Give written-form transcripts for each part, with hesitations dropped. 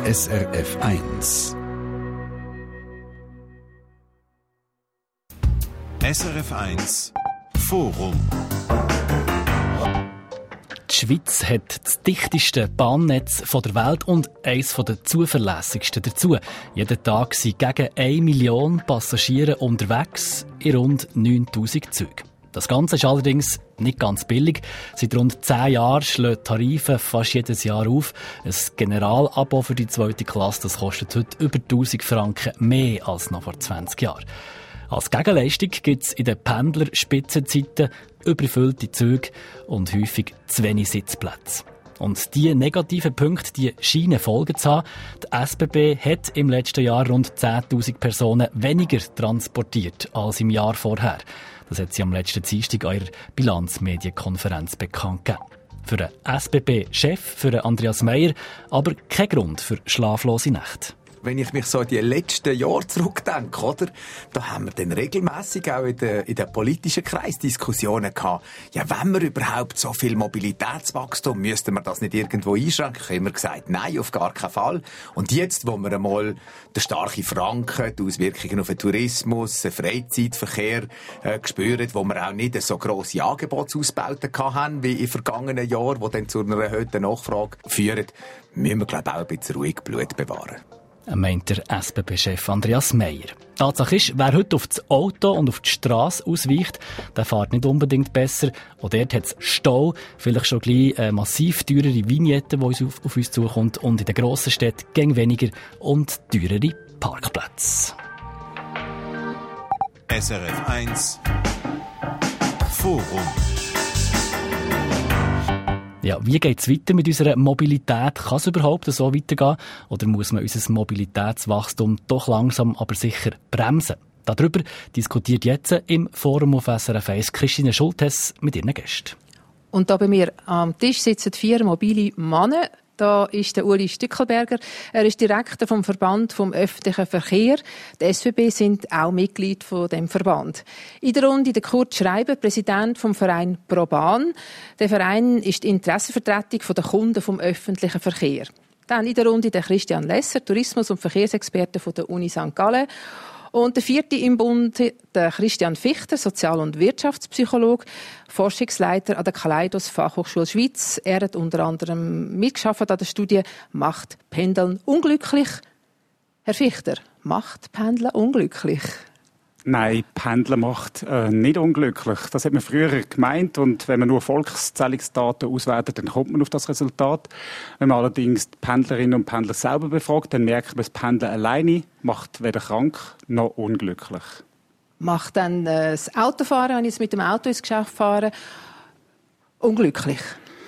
SRF 1. SRF 1 Forum. Die Schweiz hat das dichteste Bahnnetz der Welt und eines der zuverlässigsten dazu. Jeden Tag sind gegen 1 Million Passagiere unterwegs in rund 9000 Zügen. Das Ganze ist allerdings nicht ganz billig. Seit rund 10 Jahren schlagen Tarife fast jedes Jahr auf. Ein Generalabo für die 2. Klasse das kostet heute über 1000 Franken mehr als noch vor 20 Jahren. Als Gegenleistung gibt es in den Pendlerspitzenzeiten überfüllte Züge und häufig zu wenig Sitzplätze. Und diese negativen Punkte, die scheinen Folgen zu haben. Die SBB hat im letzten Jahr rund 10'000 Personen weniger transportiert als im Jahr vorher. Das hat sie am letzten Dienstag an ihrer Bilanzmedienkonferenz bekannt gegeben. Für den SBB-Chef, für Andreas Meier, aber kein Grund für schlaflose Nächte. Wenn ich mich so an die letzten Jahre zurückdenke, oder? Da haben wir dann regelmässig auch in den politischen Kreis Diskussionen gehabt. Ja, wenn wir überhaupt so viel Mobilitätswachstum, müssten wir das nicht irgendwo einschränken? Ich habe immer gesagt, nein, auf gar keinen Fall. Und jetzt, wo wir einmal den starken Franken, die Auswirkungen auf den Tourismus, den Freizeitverkehr spüren, wo wir auch nicht so grosse Angebotsausbauten haben wie in vergangenen Jahren, die dann zu einer erhöhten Nachfrage führen, müssen wir, glaube ich, auch ein bisschen ruhig Blut bewahren. Meint der SBB-Chef Andreas Meier. Tatsache ist, wer heute auf das Auto und auf die Strasse ausweicht, der fährt nicht unbedingt besser. Auch dort hat es Stau, vielleicht schon gleich massiv teurere Vignetten, die auf uns zukommt, und in den grossen Städten gäng weniger und teurere Parkplätze. SRF 1 Forum. Ja, wie geht es weiter mit unserer Mobilität? Kann es überhaupt so weitergehen? Oder muss man unser Mobilitätswachstum doch langsam, aber sicher bremsen? Darüber diskutiert jetzt im Forum auf SRF 1 Christine Schultes mit ihren Gästen. Und da bei mir am Tisch sitzen 4 mobile Männer. Da ist der Uli Stückelberger. Er ist Direktor vom Verband vom öffentlichen Verkehr. Die SBB sind auch Mitglied von dem Verband. In der Runde der Kurt Schreiber, Präsident vom Verein ProBahn. Der Verein ist die Interessenvertretung der Kunden vom öffentlichen Verkehr. Dann in der Runde der Christian Lesser, Tourismus- und Verkehrsexperte von der Uni St. Gallen. Und der 4. im Bund, der Christian Fichter, Sozial- und Wirtschaftspsychologe, Forschungsleiter an der Kaleidos Fachhochschule Schweiz. Er hat unter anderem mitgearbeitet an der Studie «Macht Pendeln unglücklich?» Herr Fichter, macht Pendeln unglücklich? Nein, Pendeln macht nicht unglücklich. Das hat man früher gemeint, und wenn man nur Volkszählungsdaten auswertet, dann kommt man auf das Resultat. Wenn man allerdings die Pendlerinnen und Pendler selber befragt, dann merkt man, das Pendeln alleine macht weder krank noch unglücklich. Macht dann das Autofahren, wenn ich jetzt mit dem Auto ins Geschäft fahre, unglücklich?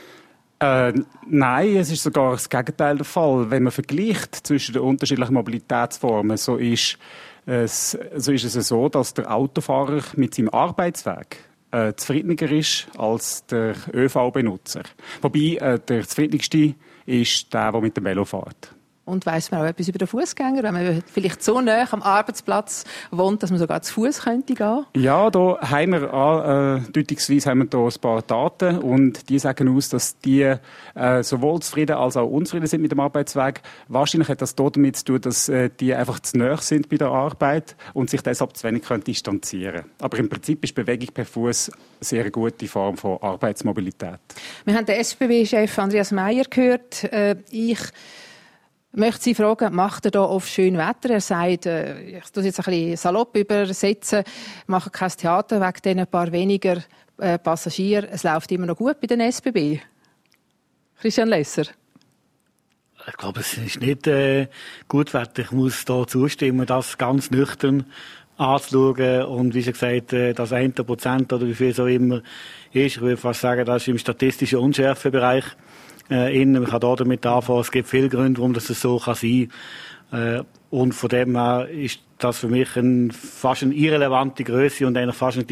Nein, es ist sogar das Gegenteil der Fall. Wenn man vergleicht zwischen den unterschiedlichen Mobilitätsformen, so ist es so, dass der Autofahrer mit seinem Arbeitsweg zufriedener ist als der ÖV-Benutzer. Wobei der zufriedenste ist der mit dem Velo fährt. Und weiss man auch etwas über den Fußgänger, wenn man vielleicht so nahe am Arbeitsplatz wohnt, dass man sogar zu Fuß könnte gehen? Ja, da haben wir deutungsweise ein paar Daten, und die sagen aus, dass die sowohl zufrieden als auch unzufrieden sind mit dem Arbeitsweg. Wahrscheinlich hat das damit zu tun, dass die einfach zu nahe sind bei der Arbeit und sich deshalb zu wenig distanzieren können. Aber im Prinzip ist Bewegung per Fuß eine sehr gute Form von Arbeitsmobilität. Wir haben den SBB-Chef Andreas Meier gehört. Ich möchte Sie fragen, macht er da oft schön Wetter? Er sagt, ich tue es jetzt ein bisschen salopp übersetzen, mache kein Theater wegen diesen paar weniger Passagieren. Es läuft immer noch gut bei den SBB. Christian Lesser. Ich glaube, es ist nicht gut Wetter. Ich muss da zustimmen, das ganz nüchtern anzuschauen. Und wie schon gesagt, das 1% oder wie viel es auch immer ist, ich würde fast sagen, das ist im statistischen Unschärfebereich. Man kann da damit anfangen, es gibt viele Gründe, warum das so sein kann. Und von dem her ist das für mich fast eine irrelevante Größe und eigentlich fast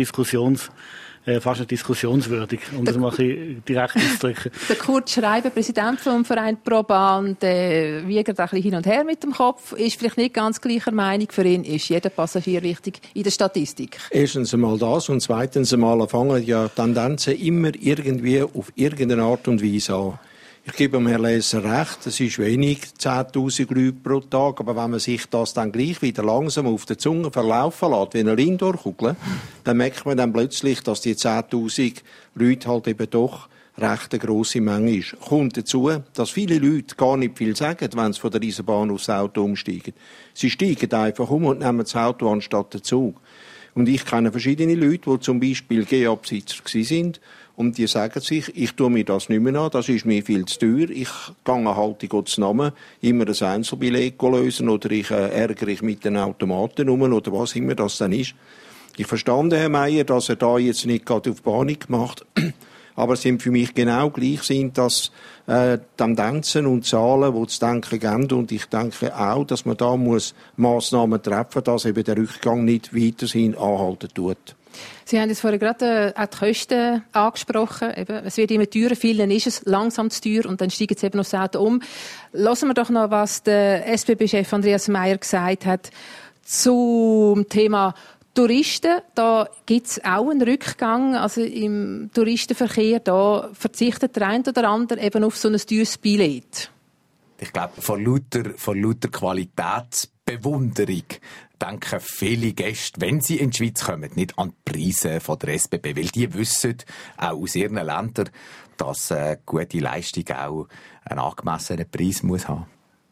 diskussionswürdig, um das mal ein bisschen direkt auszudrücken. Der Kurt Schreiber, Präsident vom Verein ProBahn, der wiegt ein bisschen hin und her mit dem Kopf, ist vielleicht nicht ganz gleicher Meinung. Für ihn ist jeder Passagier wichtig in der Statistik. Erstens einmal das und zweitens einmal fangen ja Tendenzen immer irgendwie auf irgendeine Art und Weise an. Ich gebe Herrn Lesser recht, es ist wenig, 10'000 Leute pro Tag, aber wenn man sich das dann gleich wieder langsam auf der Zunge verlaufen lässt, wie eine Lindorkugel, dann merkt man dann plötzlich, dass die 10'000 Leute halt eben doch recht eine grosse Menge ist. Kommt dazu, dass viele Leute gar nicht viel sagen, wenn sie von der Eisenbahn aufs Auto umsteigen. Sie steigen einfach um und nehmen das Auto anstatt den Zug. Und ich kenne verschiedene Leute, die zum Beispiel GEA-Besitzer sind, und die sagen sich, ich tue mir das nicht mehr an, das ist mir viel zu teuer, ich gehe halt in Gottes Namen immer ein Einzelbillett lösen oder ich ärgere mit den Automaten um oder was immer das dann ist. Ich verstand Herr Meier, dass er da jetzt nicht gerade auf Panik macht, aber es sind für mich genau gleich sind das Tendenzen und Zahlen, die zu denken geben. Und ich denke auch, dass man da muss Massnahmen treffen, dass eben der Rückgang nicht weiterhin anhalten tut. Sie haben jetzt vorhin gerade auch die Kosten angesprochen. Eben, es wird immer teurer, vielen ist es langsam zu teuer und dann steigen sie eben aufs Auto um. Lassen wir doch noch, was der SBB-Chef Andreas Meier gesagt hat zum Thema Touristen. Da gibt es auch einen Rückgang, also im Touristenverkehr. Da verzichtet der eine oder andere eben auf so ein teures Billett. Ich glaube, von lauter Qualitätsbewunderung denken viele Gäste, wenn sie in die Schweiz kommen, nicht an die Preise von der SBB, weil die wissen, auch aus ihren Ländern, dass gute Leistung auch einen angemessenen Preis muss haben.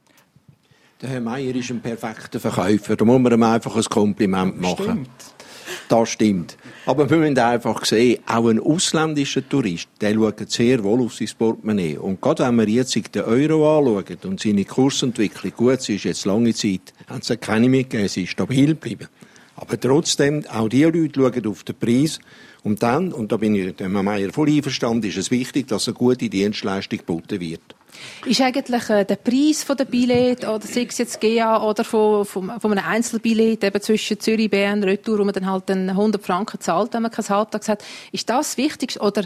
Der Herr Meier ist ein perfekter Verkäufer, da muss man ihm einfach ein Kompliment machen. Stimmt. Das stimmt. Aber wir müssen einfach sehen, auch ein ausländischer Tourist, der schaut sehr wohl auf sein Portemonnaie. Und gerade wenn wir jetzt den Euro anschauen und seine Kursentwicklung, gut, sie ist jetzt lange Zeit, haben sie keine mitgegeben, sie ist stabil geblieben. Aber trotzdem, auch die Leute schauen auf den Preis. Und dann, und da bin ich dem Herrn Meier voll einverstanden, ist es wichtig, dass eine gute Dienstleistung geboten wird. Ist eigentlich der Preis der Billett, oder sei es jetzt GEA oder von einem Einzelbillett eben zwischen Zürich, Bern, Retour, wo man dann halt 100 Franken zahlt, wenn man kein Halbtags hat, ist das das Wichtigste? Oder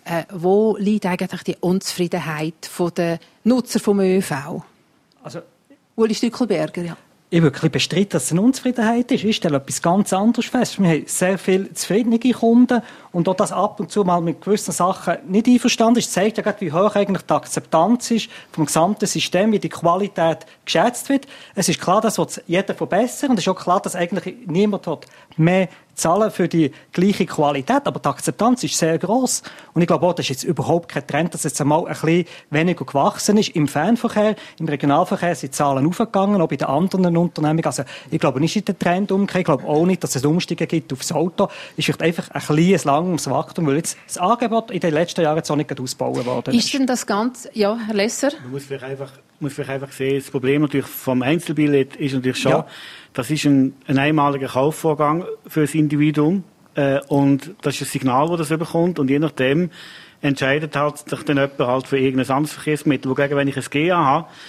wo liegt eigentlich die Unzufriedenheit der Nutzer vom ÖV? Also, Uli Stückelberger, ja. Ich würde wirklich bestreiten, dass es eine Unzufriedenheit ist. Ich stelle etwas ganz anderes fest. Wir haben sehr viele zufriedene Kunden und auch das ab und zu mal mit gewissen Sachen nicht einverstanden ist, zeigt ja gerade, wie hoch eigentlich die Akzeptanz ist vom gesamten System, wie die Qualität geschätzt wird. Es ist klar, das wird jeder verbessern und es ist auch klar, dass eigentlich niemand hat mehr zahlen für die gleiche Qualität, aber die Akzeptanz ist sehr gross. Und ich glaube auch, das ist jetzt überhaupt kein Trend, dass jetzt einmal ein bisschen weniger gewachsen ist. Im Fernverkehr, im Regionalverkehr sind die Zahlen aufgegangen, auch bei den anderen Unternehmungen. Also ich glaube nicht, dass der Trend umkehrt. Ich glaube auch nicht, dass es Umsteigen gibt aufs Auto. Es ist einfach ein kleines, langsames Wachstum, weil jetzt das Angebot in den letzten Jahren jetzt auch nicht ausgebaut worden ist. Ist denn das Ganze, ja, Herr Lesser? Man muss vielleicht einfach sehen, das Problem natürlich vom Einzelbillett ist natürlich schon, das ist ein einmaliger Kaufvorgang für das Individuum und das ist ein Signal, das das bekommt und je nachdem entscheidet halt sich dann jemand halt für irgendein anderes Verkehrsmittel. Wogegen, wenn ich ein GEA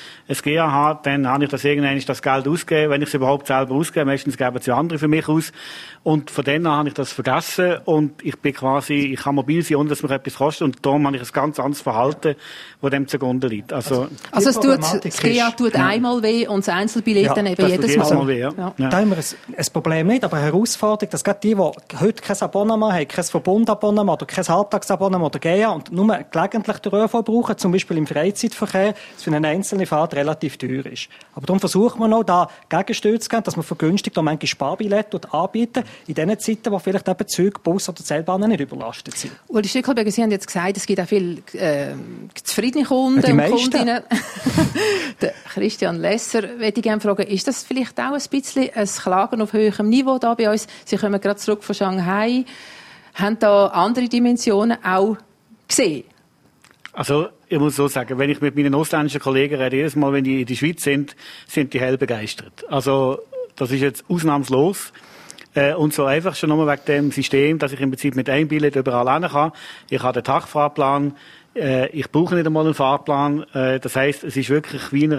habe, dann habe ich irgendwann das Geld ausgegeben, wenn ich es überhaupt selber ausgebe. Meistens geben sie andere für mich aus. Und von dann an habe ich das vergessen und ich kann mobil sein, ohne dass mir etwas kostet. Und darum habe ich ein ganz anderes Verhalten, das dem zugrunde liegt. Also das GEA tut einmal weh und das Einzelbillett dann eben jedes Mal. Weh, ja. Da haben wir ein Problem nicht, aber eine Herausforderung, dass gerade die heute kein Abonnement haben, kein Verbundabonnement oder kein Halbtagsabonnement oder GEA und nur gelegentlich den ÖV brauchen, zum Beispiel im Freizeitverkehr, das für eine einzelne Fahrt relativ teuer ist. Aber darum versucht man auch, da Gegenstütze zu geben, dass man vergünstigt auch manche Sparbillette anbieten, in den Zeiten, wo vielleicht eben Züge, Bus oder Seilbahnen nicht überlastet sind. Uli Stückelberger, Sie haben jetzt gesagt, es gibt auch viele zufriedene Kunden und Kundinnen. Der Christian Lesser, würde ich gerne fragen, ist das vielleicht auch ein bisschen ein Klagen auf höherem Niveau da bei uns? Sie kommen gerade zurück von Shanghai. Haben da andere Dimensionen auch gesehen? Also, ich muss so sagen, wenn ich mit meinen ausländischen Kollegen rede, jedes Mal, wenn die in der Schweiz sind die hell begeistert. Also, das ist jetzt ausnahmslos. Und so einfach schon nur wegen dem System, dass ich im Prinzip mit einem Billett überall hin kann. Ich habe den Tagfahrplan. Ich brauche nicht einmal einen Fahrplan. Das heisst, es ist wirklich wie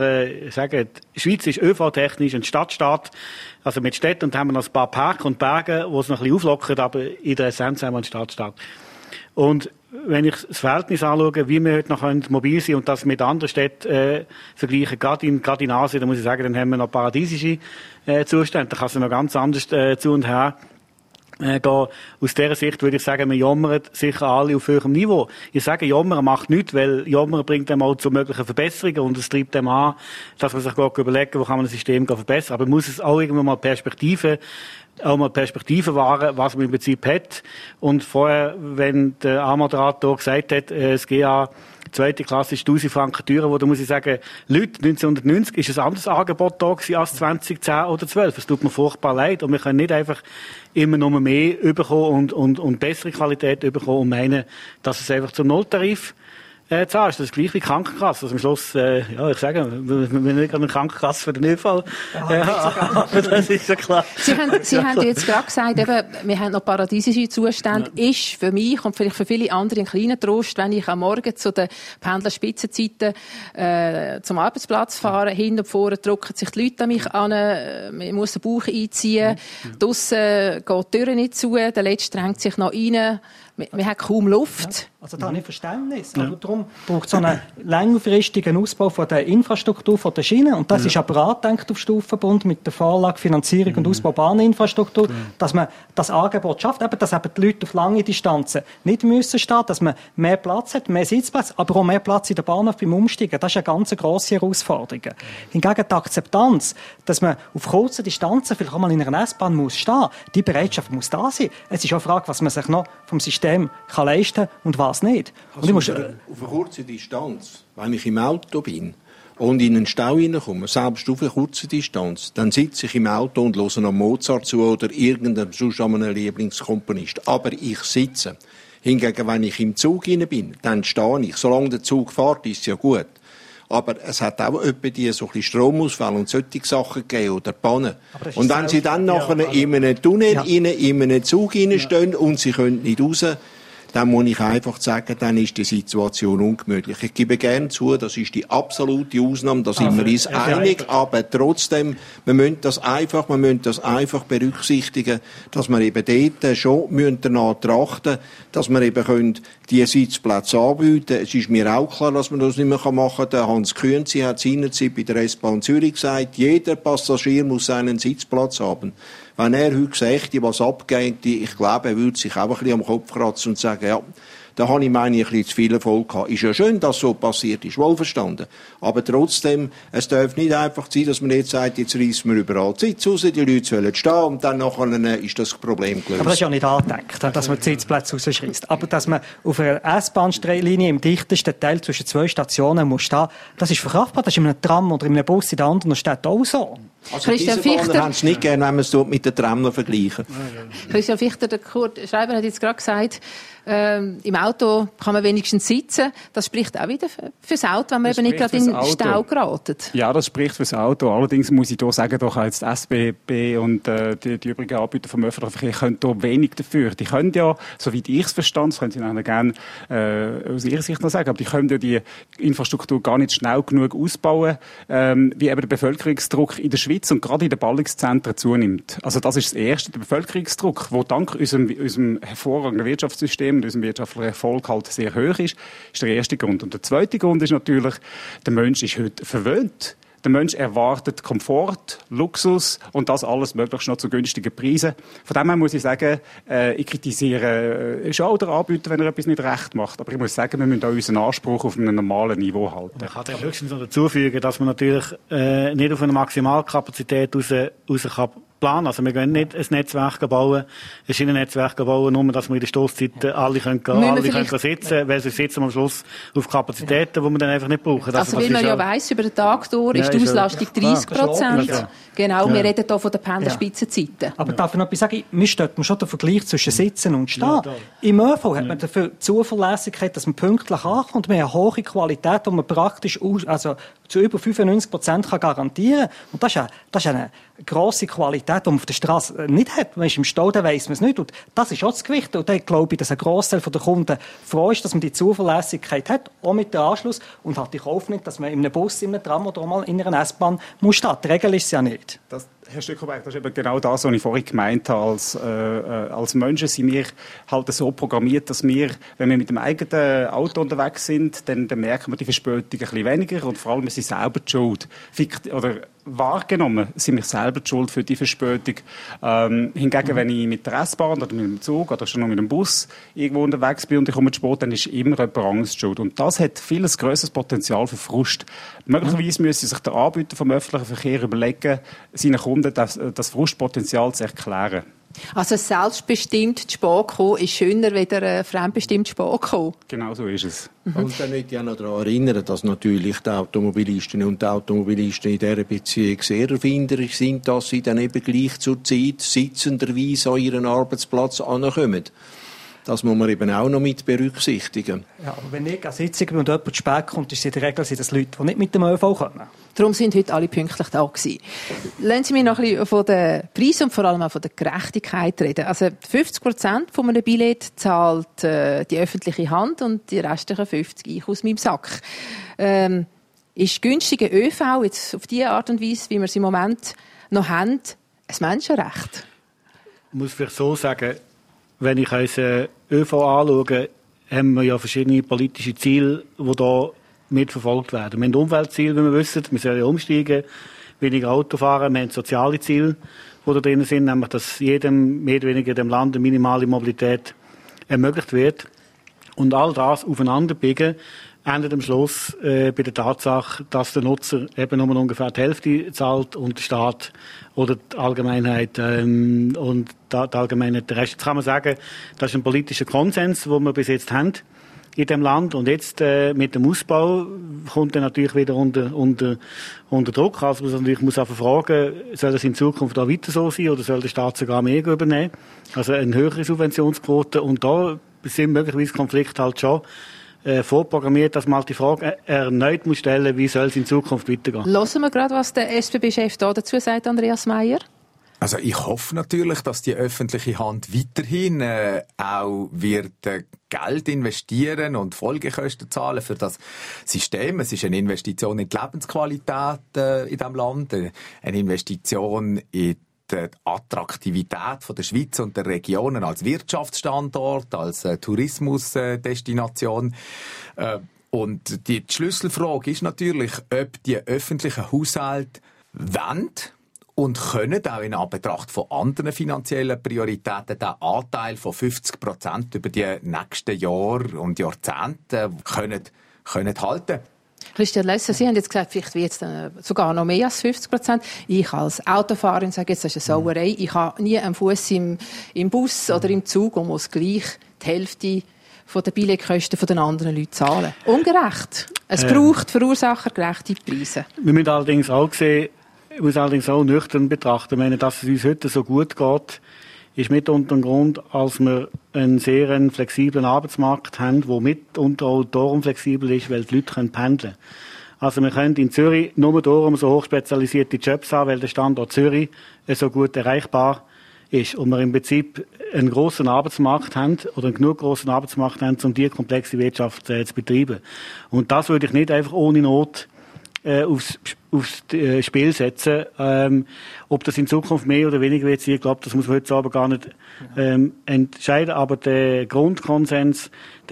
die Schweiz ist ÖV-technisch ein Stadtstaat. Also mit Städten und haben wir noch ein paar Park und Berge, wo es noch ein bisschen auflockert, aber in der Essenz haben wir einen Stadtstaat. Und wenn ich das Verhältnis anschaue, wie wir heute noch mobil sein und das mit anderen Städten vergleichen, gerade in Asien, dann muss ich sagen, dann haben wir noch paradiesische Zustände. Da kann es noch ganz anders zu und her. Aus dieser Sicht würde ich sagen, wir jammern sicher alle auf höherem Niveau. Ich sage, jammern macht nichts, weil jammern bringt einem auch zu möglichen Verbesserungen und es treibt einem an, dass man sich überlegen, wo kann man das System verbessern. Aber man muss es auch irgendwann mal Perspektive wahren, was man im Prinzip hat. Und vorher, wenn der A-Moderator gesagt hat, das GA zweite Klasse ist 1000 Franken teurer, da muss ich sagen, Leute, 1990 ist ein anderes Angebot da gewesen als 2010 oder 12. Es tut mir furchtbar leid und wir können nicht einfach immer nur mehr bekommen und bessere Qualität bekommen und meinen, dass es einfach zum Nulltarif zahlst. Das ist gleich wie Krankenkasse. Also am Schluss, ich sage, wir nicht eine Krankenkasse für den Notfall. Aber das ist ja klar. Sie haben jetzt gerade gesagt, eben, wir haben noch paradiesische Zustände. Ja. Ist für mich und vielleicht für viele andere ein kleiner Trost, wenn ich am Morgen zu den Pendlerspitzenzeiten zum Arbeitsplatz fahre, hinten und vorne drücken sich die Leute an mich an, man muss den Bauch einziehen, draussen geht die Tür nicht zu, der Letzte drängt sich noch rein. Wir haben kaum Luft. Ja, also da habe ich Verständnis. Ja. Aber darum braucht es so einen längerfristigen Ausbau von der Infrastruktur von der Schiene. Und das ist aber angedenkt auf Stufenbund mit der Vorlage Finanzierung und Ausbau Bahninfrastruktur, dass man das Angebot schafft, eben, dass eben die Leute auf lange Distanzen nicht müssen stehen, dass man mehr Platz hat, mehr Sitzplätze, aber auch mehr Platz in der Bahnhof beim Umsteigen. Das ist eine ganz grosse Herausforderung. Hingegen die Akzeptanz, dass man auf kurzen Distanzen vielleicht auch mal in einer S-Bahn muss stehen, die Bereitschaft muss da sein. Es ist auch eine Frage, was man sich noch vom System kann leisten und was nicht. Also auf eine kurze Distanz, wenn ich im Auto bin und in einen Stau hineinkomme, selbst auf eine kurze Distanz, dann sitze ich im Auto und höre noch Mozart zu oder irgendeinem sonst einen Lieblingskomponist. Aber ich sitze. Hingegen, wenn ich im Zug hinein bin, dann stehe ich. Solange der Zug fährt, ist es ja gut. Aber es hat auch etwa so ein bisschen Stromausfall und solche Sachen gegeben oder Pannen. Und wenn sie dann nachher in einem Tunnel, in einem Zug stehen und sie können nicht raus, dann muss ich einfach sagen, dann ist die Situation ungemütlich. Ich gebe gerne zu, das ist die absolute Ausnahme, da sind wir uns einig, aber trotzdem, wir müssen das einfach berücksichtigen, dass wir eben dort schon danach trachten, dass wir eben die Sitzplätze anbieten können. Es ist mir auch klar, dass man das nicht mehr machen kann. Der Hans Künzi hat seinerzeit bei der S-Bahn Zürich gesagt, jeder Passagier muss seinen Sitzplatz haben. Wenn er heute sagt, was abgeht, ich glaube, er würde sich auch ein bisschen am Kopf kratzen und sagen, ja, da habe ich ein bisschen zu viel Erfolg gehabt. Ist ja schön, dass so passiert ist, wohlverstanden. Aber trotzdem, es darf nicht einfach sein, dass man jetzt sagt, jetzt reissen wir überall die Sitze raus, die Leute sollen stehen und dann nachher ist das Problem gelöst. Aber das ist ja nicht angedenkt, dass man die Sitzplätze rausschreisst. Aber dass man auf einer S-Bahn-Linie im dichtesten Teil zwischen 2 Stationen muss stehen, das ist verkraftbar. Das ist in einem Tram oder in einem Bus in der anderen Stadt auch so. Also diese Bahner haben es nicht gerne, wenn man es mit den Tram noch vergleichen. Christian Fichter, der Kurt Schreiber hat jetzt gerade gesagt, im Auto kann man wenigstens sitzen. Das spricht auch wieder fürs Auto, wenn man eben nicht gerade in den Stau geraten. Ja, das spricht fürs Auto. Allerdings muss ich hier sagen, doch jetzt die SBB und die übrigen Anbieter vom öffentlichen Verkehr können hier wenig dafür. Die können ja, soweit ich es verstand, das können Sie nachher gerne aus Ihrer Sicht noch sagen, aber die können ja die Infrastruktur gar nicht schnell genug ausbauen, wie eben der Bevölkerungsdruck in der Schweiz und gerade in den Ballungszentren zunimmt. Also das ist das Erste, der Bevölkerungsdruck, der dank unserem hervorragenden Wirtschaftssystem und unserem wirtschaftlichen Erfolg halt sehr hoch ist der erste Grund. Und der zweite Grund ist natürlich, der Mensch ist heute verwöhnt. Der Mensch erwartet Komfort, Luxus und das alles möglichst noch zu günstigen Preisen. Von dem her muss ich sagen, ich kritisiere schon auch den Anbieter, wenn er etwas nicht recht macht. Aber ich muss sagen, wir müssen auch unseren Anspruch auf einem normalen Niveau halten. Man kann höchstens noch dazu fügen, dass man natürlich nicht auf eine Maximalkapazität raus kann planen. Also wir können nicht ein Netzwerk bauen, ein Schienennetzwerk bauen, nur dass wir in der Stosszeit alle können sitzen, weil sie sitzen am Schluss auf Kapazitäten, die wir dann einfach nicht brauchen. Also wie man ja weiss, über den Tag durch ist die Auslastung 30%. Genau, wir reden hier von den Pendlerspitzenzeiten. Aber darf ich noch etwas sagen? Mir stört schon der Vergleich zwischen Sitzen und Stehen. Im ÖV hat man dafür Zuverlässigkeit, dass man pünktlich ankommt. Man hat eine hohe Qualität, die man praktisch zu über 95% garantieren kann. Und das ist eine grosse Qualität, die man auf der Straße nicht hat. Man ist im Stau, dann weiss man es nicht. Und das ist auch das Gewicht. Und da glaube ich, dass ein Grossteil der Kunden froh ist, dass man die Zuverlässigkeit hat, auch mit dem Anschluss. Und hat die Kauf nicht, dass man in einem Bus, in einem Tram oder auch mal in einer S-Bahn muss stehen. Die Regel ist es ja nicht. Herr Stückelberg, das ist eben genau das, was ich vorhin gemeint habe. Als Menschen sind wir halt so programmiert, dass wir, wenn wir mit dem eigenen Auto unterwegs sind, dann merken wir die Verspätung ein bisschen weniger und vor allem, wir sind selber die Schuld. Oder wahrgenommen, sind wir selber die Schuld für die Verspätung. Hingegen, wenn ich mit der S-Bahn oder mit dem Zug oder schon noch mit dem Bus irgendwo unterwegs bin und ich komme zu spät, dann ist immer jemand anderes die Schuld. Und das hat viel grösseres Potenzial für Frust. Möglicherweise müsste sich der Anbieter vom öffentlichen Verkehr überlegen, seinen Kunden das Frustpotenzial zu erklären. Also selbstbestimmt zu spät kommen ist schöner, als fremdbestimmt zu spät kommen. Genau so ist es. Und dann möchte ich auch noch daran erinnern, dass natürlich die Automobilistinnen und die Automobilisten in dieser Beziehung sehr erfinderisch sind, dass sie dann eben gleich zur Zeit sitzenderweise an ihren Arbeitsplatz ankommen. Das muss man eben auch noch mit berücksichtigen. Ja, wenn ich an Sitzung bin und jemand zu spät kommt, ist es in der Regel das Leute, die nicht mit dem ÖV kommen. Darum sind heute alle pünktlich da gewesen. Lassen Sie mich noch ein bisschen von den Preisen und vor allem auch von der Gerechtigkeit reden. Also 50% von einem Billett zahlt die öffentliche Hand und die restlichen 50% ich aus meinem Sack. Ist günstiger ÖV jetzt auf die Art und Weise, wie wir es im Moment noch haben, ein Menschenrecht? Ich muss vielleicht so sagen, wenn ich unseren ÖV anschaue, haben wir ja verschiedene politische Ziele, die hier mitverfolgt werden. Wir haben Umweltziele, wie wir wissen, wir sollen umsteigen, weniger Auto fahren, wir haben soziale Ziele, die da drin sind, nämlich, dass jedem, mehr oder weniger dem Land, eine minimale Mobilität ermöglicht wird. Und all das aufeinander biegen, endet am Schluss bei der Tatsache, dass der Nutzer eben nur ungefähr die Hälfte zahlt und der Staat oder die Allgemeinheit und die Allgemeinheit der Rest. Jetzt kann man sagen, das ist ein politischer Konsens, den wir bis jetzt haben in dem Land. Und jetzt mit dem Ausbau kommt er natürlich wieder unter Druck. Also man muss auch fragen, soll das in Zukunft auch weiter so sein oder soll der Staat sogar mehr übernehmen? Also eine höhere Subventionsquote. Und da sind möglicherweise Konflikte halt schon vorprogrammiert, dass man halt die Frage erneut muss stellen, wie soll es in Zukunft weitergehen. Hören wir gerade, was der SBB-Chef dazu sagt, Andreas Meier? Also ich hoffe natürlich, dass die öffentliche Hand weiterhin auch wird Geld investieren und Folgekosten zahlen für das System. Es ist eine Investition in die Lebensqualität in diesem Land, eine Investition in die Attraktivität von der Schweiz und der Regionen als Wirtschaftsstandort, als Tourismusdestination. Und die Schlüsselfrage ist natürlich, ob die öffentlichen Haushalte wollen und können auch in Anbetracht von anderen finanziellen Prioritäten den Anteil von 50% über die nächsten Jahre und Jahrzehnte können halten. Christian Lesser, Sie haben jetzt gesagt, vielleicht wird es sogar noch mehr als 50%. Ich als Autofahrerin sage jetzt, das ist eine Sauerei. Ich habe nie einen Fuß im Bus oder im Zug und muss gleich die Hälfte von den Billetkosten von den anderen Leuten zahlen. Ungerecht. Es braucht verursachergerechte Preise. Wir müssen allerdings auch sehen, ich muss allerdings auch nüchtern betrachten. Ich meine, dass es uns heute so gut geht, ist mitunter ein Grund, als wir einen sehr flexiblen Arbeitsmarkt haben, der mitunter auch darum flexibel ist, weil die Leute pendeln können. Also wir können in Zürich nur darum so hochspezialisierte Jobs haben, weil der Standort Zürich so gut erreichbar ist. Und wir im Prinzip einen grossen Arbeitsmarkt haben, oder einen genug grossen Arbeitsmarkt haben, um diese komplexe Wirtschaft zu betreiben. Und das würde ich nicht einfach ohne Not aufs Spiel setzen. Ob das in Zukunft mehr oder weniger wird sein, ich glaube, das muss man heute aber gar nicht entscheiden. Aber der Grundkonsens,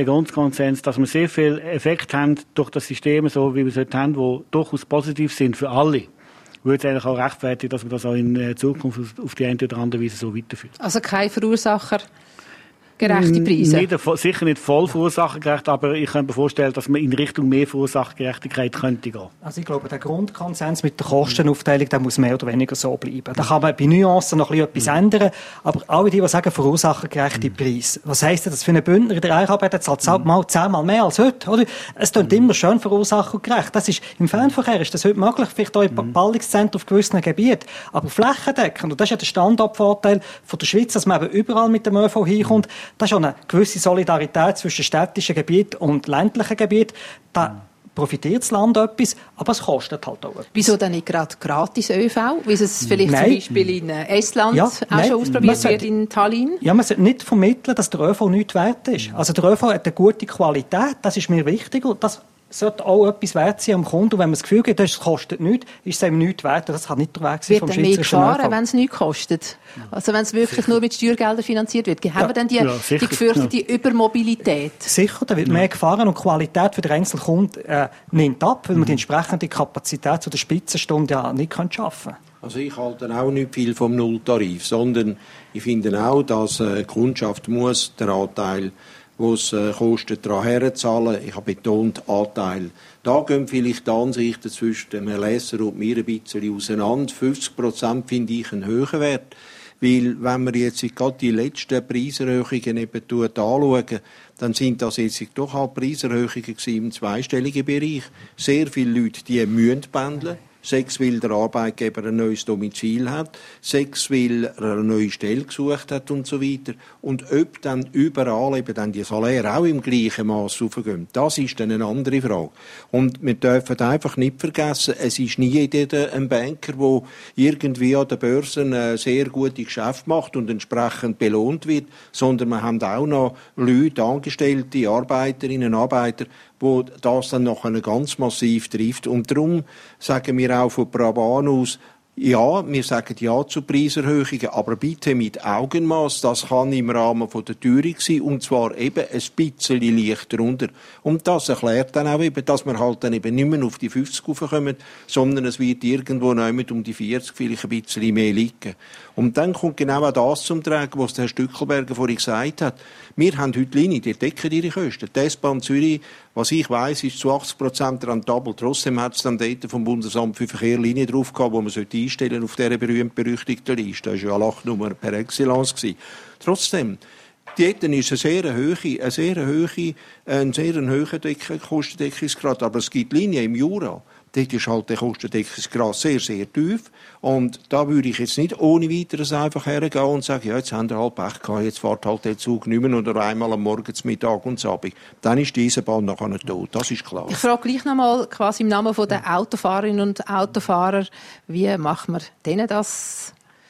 dass wir sehr viel Effekt haben durch das System, so wie wir es heute haben, die durchaus positiv sind für alle, würde es eigentlich auch rechtfertigen, dass wir das auch in Zukunft auf die eine oder andere Weise so weiterführen. Also kein Verursacher gerechte Preise? Sicher nicht voll verursachergerecht, aber ich kann mir vorstellen, dass man in Richtung mehr Verursachergerechtigkeit könnte gehen. Also ich glaube, der Grundkonsens mit der Kostenaufteilung, der muss mehr oder weniger so bleiben. Da kann man bei Nuancen noch etwas ändern, aber alle die sagen, verursachergerechte Preise. Was heisst das für einen Bündner in der Eicharbeit? Zahlt mal 10-mal mehr als heute, oder? Es klingt immer schön verursachergerecht. Das ist, im Fernverkehr ist das heute möglich, vielleicht auch in Ballungszentren auf gewissen Gebieten. Aber flächendeckend, und das ist ja der Standortvorteil von der Schweiz, dass man eben überall mit dem ÖV hinkommt. Das ist auch eine gewisse Solidarität zwischen städtischen Gebieten und ländlichen Gebieten. Da profitiert das Land etwas, aber es kostet halt auch etwas. Wieso dann nicht gerade gratis ÖV? Wie es vielleicht zum Beispiel in Estland auch schon ausprobiert wird, in Tallinn? Ja, man sollte nicht vermitteln, dass der ÖV nichts wert ist. Also der ÖV hat eine gute Qualität, das ist mir wichtig und das sollte auch etwas wert sein am Kunden. Und wenn man das Gefühl hat, das kostet nichts, ist es einem nichts wert. Das kann nicht der Weg sein vom schweizerischen ÖV. Wird mehr gefahren, wenn es nichts kostet? Also wenn es wirklich nur mit Steuergeldern finanziert wird. Haben wir dann die gefürchtete Übermobilität? Sicher, da wird mehr gefahren und die Qualität für den Einzelkunden nimmt ab, weil man die entsprechende Kapazität zu der Spitzenstunde ja nicht schaffen kann. Also ich halte auch nicht viel vom Nulltarif, sondern ich finde auch, dass die Kundschaft muss den Anteil, den es kostet, daran herzahlen. Ich habe betont, Anteil. Da gehen vielleicht die Ansichten zwischen dem Herrn Lesser und mir ein bisschen auseinander. 50% finde ich einen hohen Wert. Weil, wenn wir jetzt gerade die letzten Preiserhöhungen eben anschauen, dann sind das jetzt doch halt Preiserhöhungen im zweistelligen Bereich. Sehr viele Leute, die müssen pendeln. 6, weil der Arbeitgeber ein neues Domizil hat, 6, weil er eine neue Stelle gesucht hat und so weiter. Und ob dann überall eben dann die Saläre auch im gleichen Maß raufgehen, das ist dann eine andere Frage. Und wir dürfen einfach nicht vergessen, es ist nie jeder ein Banker, der irgendwie an der Börse ein sehr gutes Geschäft macht und entsprechend belohnt wird, sondern wir haben auch noch Leute, Angestellte, Arbeiterinnen, Arbeiter, wo das dann noch ganz massiv trifft. Und darum sagen wir auch von Braban aus, ja, wir sagen ja zu Preiserhöhungen, aber bitte mit Augenmaß. Das kann im Rahmen von der Teuerung sein, und zwar eben ein bisschen leichter runter. Und das erklärt dann auch eben, dass wir halt dann eben nicht mehr auf die 50 raufkommen, sondern es wird irgendwo noch um die 40 vielleicht ein bisschen mehr liegen. Und dann kommt genau auch das zum Tragen, was der Herr Stückelberger vorhin gesagt hat. Wir haben heute Linien, die decken ihre Kosten. Die S-Bahn Zürich, was ich weiss, ist zu 80% rentabel. Trotzdem hat es dann dort vom Bundesamt für Verkehr Linien drauf gehabt, die man einstellen auf dieser berühmt-berüchtigten Liste. Das war ja eine Lachnummer per Excellence gewesen. Trotzdem, dort ist ein sehr hoher Kostendeckungsgrad. Aber es gibt Linien im Jura. Dort ist halt der Kostendeckungsgrad sehr, sehr tief. Und da würde ich jetzt nicht ohne weiteres einfach hergehen und sagen, ja, jetzt haben wir halt Pech gehabt, jetzt fährt halt der Zug nicht mehr oder einmal am Morgen, zum Mittag und zum Abend. Dann ist diese Bahn nachher nicht tot. Das ist klar. Ich frage gleich nochmal quasi im Namen der Autofahrerinnen und Autofahrer, wie machen wir denen das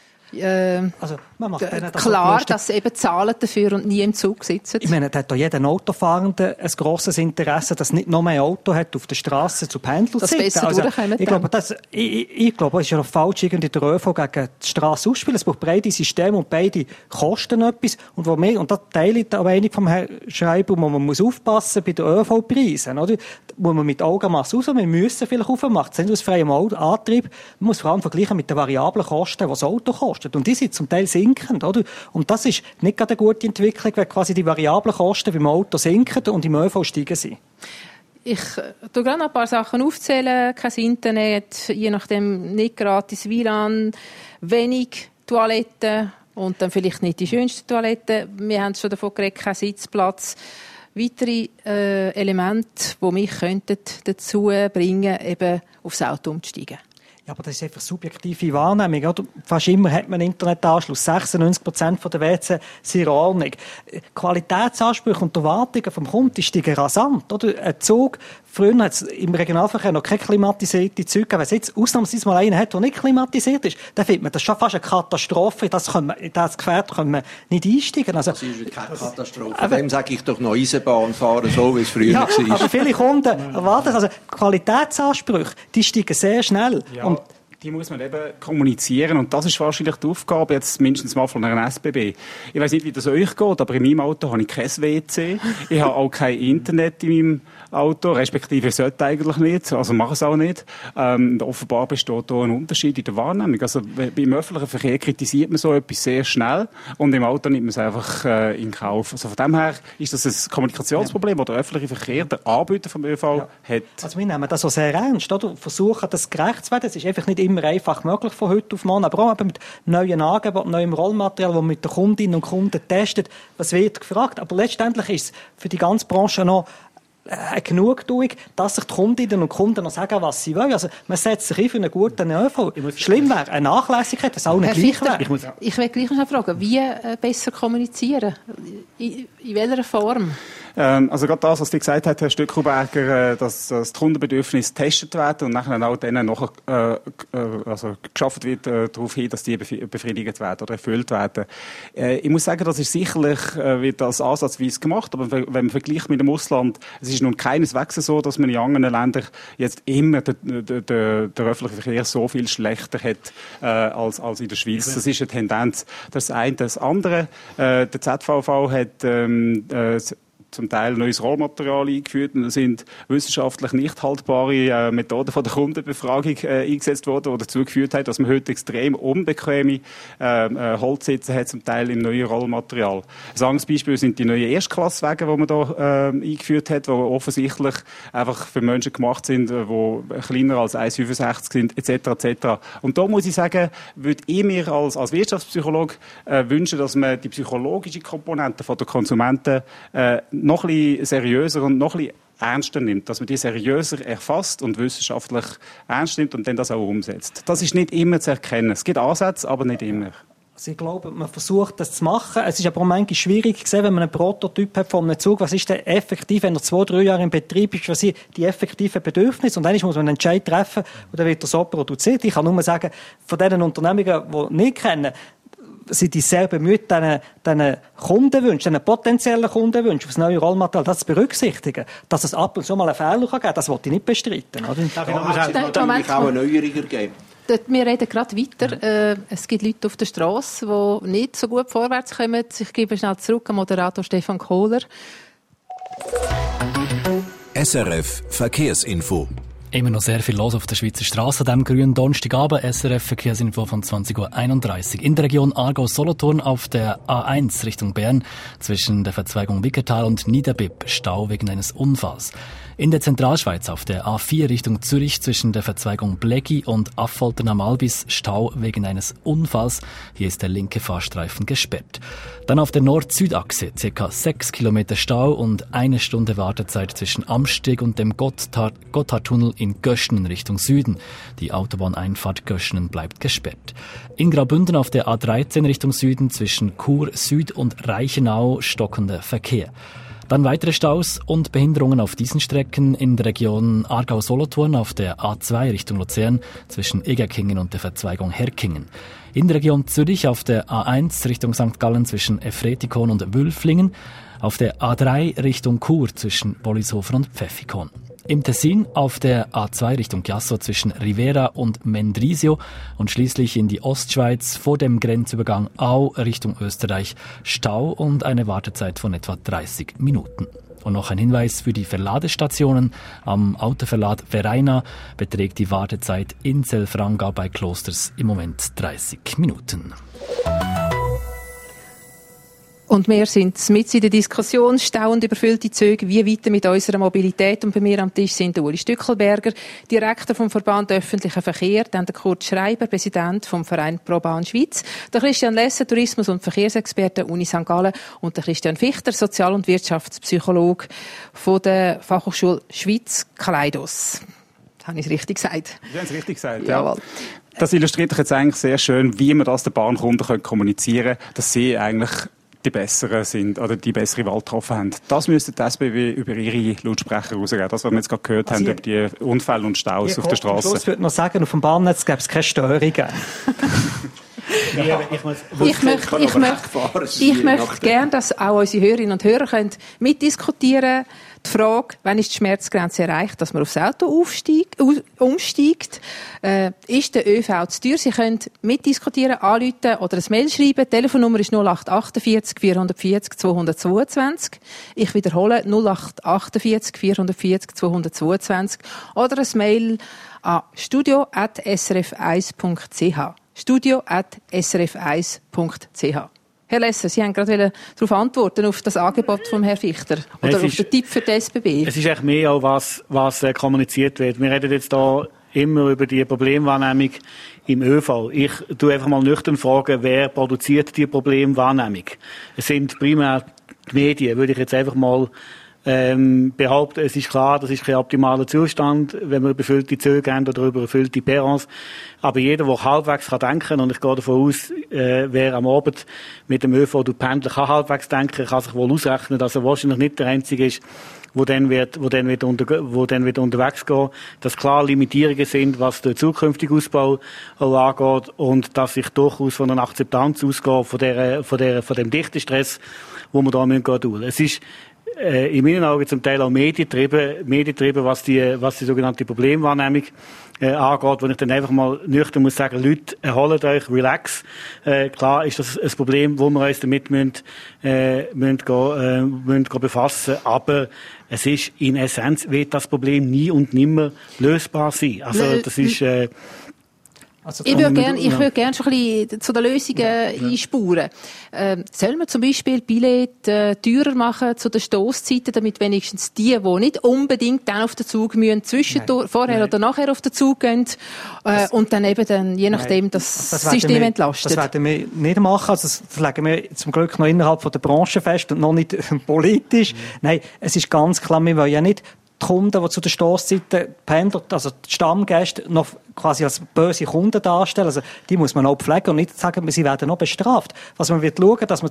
man macht denen das klar, dass sie eben zahlen dafür und nie im Zug sitzen? Ich meine, da hat doch jeder Autofahrende ein grosses Interesse, dass nicht noch mehr Auto hat auf der Straße zu Pendelzeiten. Das besser durchkommen. Ich glaube, es ist ja noch falsch, irgendwie den ÖV gegen die Straße ausspielen. Es braucht beide Systeme und beide kosten etwas. Und da teile ich auch einig vom Herrn Schreiber, wo man muss aufpassen bei den ÖV-Preisen, oder? Wo man mit Augenmaß raus, wir müssen vielleicht aufmachen, sind aus freiem Antrieb. Man muss vor allem vergleichen mit den variablen Kosten, die das Auto kostet. Und die sind zum Teil sinkend, oder? Und das ist nicht gerade eine gute Entwicklung, wenn quasi die variablen Kosten beim Auto sinken und im ÖV steigen sind. Ich tue gerade noch ein paar Sachen aufzählen. Kein Internet, je nachdem nicht gratis WLAN, wenig Toiletten und dann vielleicht nicht die schönste Toilette. Wir haben schon davon geredet, kein Sitzplatz. Weitere Elemente, die mich dazu bringen könnten, eben aufs Auto umzusteigen. Ja, aber das ist einfach subjektive Wahrnehmung. Oder? Fast immer hat man einen Internetanschluss. 96% der WC sind in Ordnung. Qualitätsansprüche und Erwartungen vom Kunden steigen rasant. Oder? Ein Zug, früher hat es im Regionalverkehr noch keine klimatisierte Züge gegeben. Wenn es jetzt ausnahmsweise mal einen hat, der nicht klimatisiert ist, dann findet man das schon fast eine Katastrophe. In das Gefährt können wir nicht einsteigen. Also, das ist keine Katastrophe. Dem sage ich doch noch Eisenbahn fahren, so wie es früher ja, war. Aber viele Kunden erwarten, also Qualitätsansprüche, die steigen sehr schnell. Ja. Die muss man eben kommunizieren und das ist wahrscheinlich die Aufgabe jetzt mindestens mal von einer SBB. Ich weiss nicht, wie das euch geht, aber in meinem Auto habe ich kein WC. Ich habe auch kein Internet in meinem Auto, respektive sollte eigentlich nicht, also mache es auch nicht. Offenbar besteht da ein Unterschied in der Wahrnehmung. Also beim öffentlichen Verkehr kritisiert man so etwas sehr schnell und im Auto nimmt man es einfach in Kauf. Also von dem her ist das ein Kommunikationsproblem, das der öffentliche Verkehr, der Anbieter vom ÖV, hat. Also wir nehmen das so sehr ernst, oder? Versuchen, das gerecht zu werden. Es ist einfach nicht immer einfach möglich von heute auf morgen, aber auch mit neuen Angeboten, neuem Rollmaterial, das man mit den Kundinnen und Kunden testet. Was wird gefragt? Aber letztendlich ist es für die ganze Branche noch eine Genugtuung, dass sich die Kundinnen und Kunden noch sagen, was sie wollen. Also man setzt sich ein für einen guten ÖV. Schlimm wäre eine Nachlässigkeit, was auch nicht gleich wäre. Ich will gleich noch fragen, wie besser kommunizieren? In welcher Form? Also gerade das, was du gesagt hast, Herr Stückelberger, dass die Kundenbedürfnisse getestet werden und nachher auch denen nachher geschafft wird darauf hin, dass die befriedigt werden oder erfüllt werden. Ich muss sagen, das ist sicherlich wird als ansatzweise gemacht, aber wenn man vergleicht mit dem Ausland, es ist nun keineswegs so, dass man in anderen Ländern jetzt immer der öffentliche Verkehr so viel schlechter hat als in der Schweiz. Das ist eine Tendenz. Das ist das eine. Das andere, der ZVV hat zum Teil neues Rollmaterial eingeführt und es sind wissenschaftlich nicht haltbare Methoden von der Kundenbefragung eingesetzt worden, die dazu geführt haben, dass man heute extrem unbequeme Holzsitze hat, zum Teil im neuen Rollmaterial. Ein anderes Beispiel sind die neuen Erstklasswagen, die man da eingeführt hat, die offensichtlich einfach für Menschen gemacht sind, die kleiner als 1,65 sind, etc. etc. Und da muss ich sagen, würde ich mir als Wirtschaftspsychologe wünschen, dass man die psychologische Komponente von der Konsumenten noch ein bisschen seriöser und noch ein bisschen ernster nimmt, dass man die seriöser erfasst und wissenschaftlich ernst nimmt und dann das auch umsetzt. Das ist nicht immer zu erkennen. Es gibt Ansätze, aber nicht immer. Also ich glaube, man versucht, das zu machen. Es ist aber auch manchmal schwierig zu sehen, wenn man einen Prototyp hat von einem Zug. Was ist denn effektiv, wenn er 2-3 Jahre im Betrieb ist, was sind die effektiven Bedürfnisse? Und dann muss man einen Entscheid treffen und dann wird er so produziert. Ich kann nur sagen, von den Unternehmungen, die nicht kennen, sind die sehr bemüht, diesen Kundenwünschen, diesen potenziellen Kundenwünschen, das neue Rollmaterial, das zu berücksichtigen. Dass es ab und zu mal einen Fehler geben kann, das wollte ich nicht bestreiten. Oder? Darf es natürlich auch eine Neuerung geben? Wir reden gerade weiter. Es gibt Leute auf der Strasse, die nicht so gut vorwärts kommen. Ich gebe schnell zurück an Moderator Stefan Kohler. SRF Verkehrsinfo. Immer noch sehr viel los auf der Schweizer Straße an diesem grünen Donnerstagabend. SRF Verkehrsinfo von 20.31 Uhr. In der Region Aargau-Solothurn auf der A1 Richtung Bern zwischen der Verzweigung Wickertal und Niederbipp Stau wegen eines Unfalls. In der Zentralschweiz auf der A4 Richtung Zürich zwischen der Verzweigung Bleggi und Affoltern am Albis Stau wegen eines Unfalls. Hier ist der linke Fahrstreifen gesperrt. Dann auf der Nord-Süd-Achse ca. 6 Kilometer Stau und 1 Stunde Wartezeit zwischen Amsteg und dem Gotthardtunnel in Göschenen Richtung Süden. Die Autobahneinfahrt Göschenen bleibt gesperrt. In Graubünden auf der A13 Richtung Süden zwischen Chur Süd und Reichenau stockender Verkehr. Dann weitere Staus und Behinderungen auf diesen Strecken in der Region Aargau-Solothurn auf der A2 Richtung Luzern zwischen Egerkingen und der Verzweigung Herkingen. In der Region Zürich auf der A1 Richtung St. Gallen zwischen Efretikon und Wülflingen. Auf der A3 Richtung Chur zwischen Wollishofen und Pfäffikon. Im Tessin auf der A2 Richtung Chiasso zwischen Rivera und Mendrisio und schließlich in die Ostschweiz vor dem Grenzübergang Au Richtung Österreich Stau und eine Wartezeit von etwa 30 Minuten. Und noch ein Hinweis für die Verladestationen. Am Autoverlad Vereina beträgt die Wartezeit in Selfranga bei Klosters im Moment 30 Minuten. Und wir sind mit in der Diskussion, Stau und überfüllte Züge, wie weiter mit unserer Mobilität. Und bei mir am Tisch sind der Uli Stückelberger, Direktor vom Verband Öffentlicher Verkehr, dann der Kurt Schreiber, Präsident vom Verein ProBahn Schweiz, der Christian Lesser, Tourismus- und Verkehrsexperte Uni St. Gallen und der Christian Fichter, Sozial- und Wirtschaftspsychologe von der Fachhochschule Schweiz Kaleidos. Habe ich es richtig gesagt? Sie haben es richtig gesagt, ja. Ja. Das illustriert doch jetzt eigentlich sehr schön, wie man das den Bahnkunden kommunizieren können, dass sie eigentlich die Besseren sind oder die bessere Wahl getroffen haben. Das müsste die SBB über ihre Lautsprecher rausgeben. Das, was wir jetzt gerade gehört haben, über die Unfälle und Staus auf der Straße. Ich würde noch sagen, auf dem Bahnnetz gäbe es keine Störungen. Ich möchte gerne, dass auch unsere Hörerinnen und Hörer mitdiskutieren können. Die Frage, wann ist die Schmerzgrenze erreicht, dass man aufs Auto umsteigt? Ist der ÖV zu teuer? Sie können mitdiskutieren, anrufen oder ein Mail schreiben. Die Telefonnummer ist 0848 440 222. Ich wiederhole 0848 440 222. Oder ein Mail an studio@srf1.ch. studio@srf1.ch. Herr Lesser, Sie haben gerade darauf antworten, auf das Angebot von Herrn Fichter oder auf den Tipp für die SBB. Es ist eigentlich mehr auch, was kommuniziert wird. Wir reden jetzt hier immer über die Problemwahrnehmung im ÖV. Ich tue einfach mal nüchtern fragen, wer produziert die Problemwahrnehmung? Es sind primär die Medien, würde ich jetzt einfach mal behaupten, es ist klar, das ist kein optimaler Zustand, wenn wir überfüllte Züge haben oder überfüllte Perrons. Aber jeder, der halbwegs denken kann, und ich gehe davon aus, wer am Abend mit dem ÖV durch Pendler kann halbwegs denken, kann sich wohl ausrechnen, dass er wahrscheinlich nicht der Einzige ist, wo dann wird unterwegs gehen, dass klar Limitierungen sind, was den zukünftigen Ausbau angeht, und dass ich durchaus von einer Akzeptanz ausgehe von dem Dichtestress, wo wir da gehen müssen. Es ist in meinen Augen zum Teil auch medientrieben, was die sogenannte Problemwahrnehmung angeht, wo ich dann einfach mal nüchtern muss sagen, Leute, erholt euch, relax. Klar ist das ein Problem, wo wir uns damit müssen befassen, aber es ist in Essenz, wird das Problem nie und nimmer lösbar sein. Also das ist ich würde gerne schon ein bisschen zu den Lösungen einspuren. Sollen wir zum Beispiel Billett teurer machen zu den Stosszeiten, damit wenigstens die nicht unbedingt dann auf den Zug müssen, vorher oder nachher auf den Zug gehen, und dann eben je nachdem das System entlastet? Das werden wir nicht machen. Also das legen wir zum Glück noch innerhalb von der Branche fest und noch nicht politisch. Nein, es ist ganz klar, wir wollen ja nicht die Kunden, die zu den Stosszeiten pendelt, also die Stammgäste, noch quasi als böse Kunden darstellen. Also die muss man auch pflegen und nicht sagen, sie werden noch bestraft. Was man wird schauen, dass man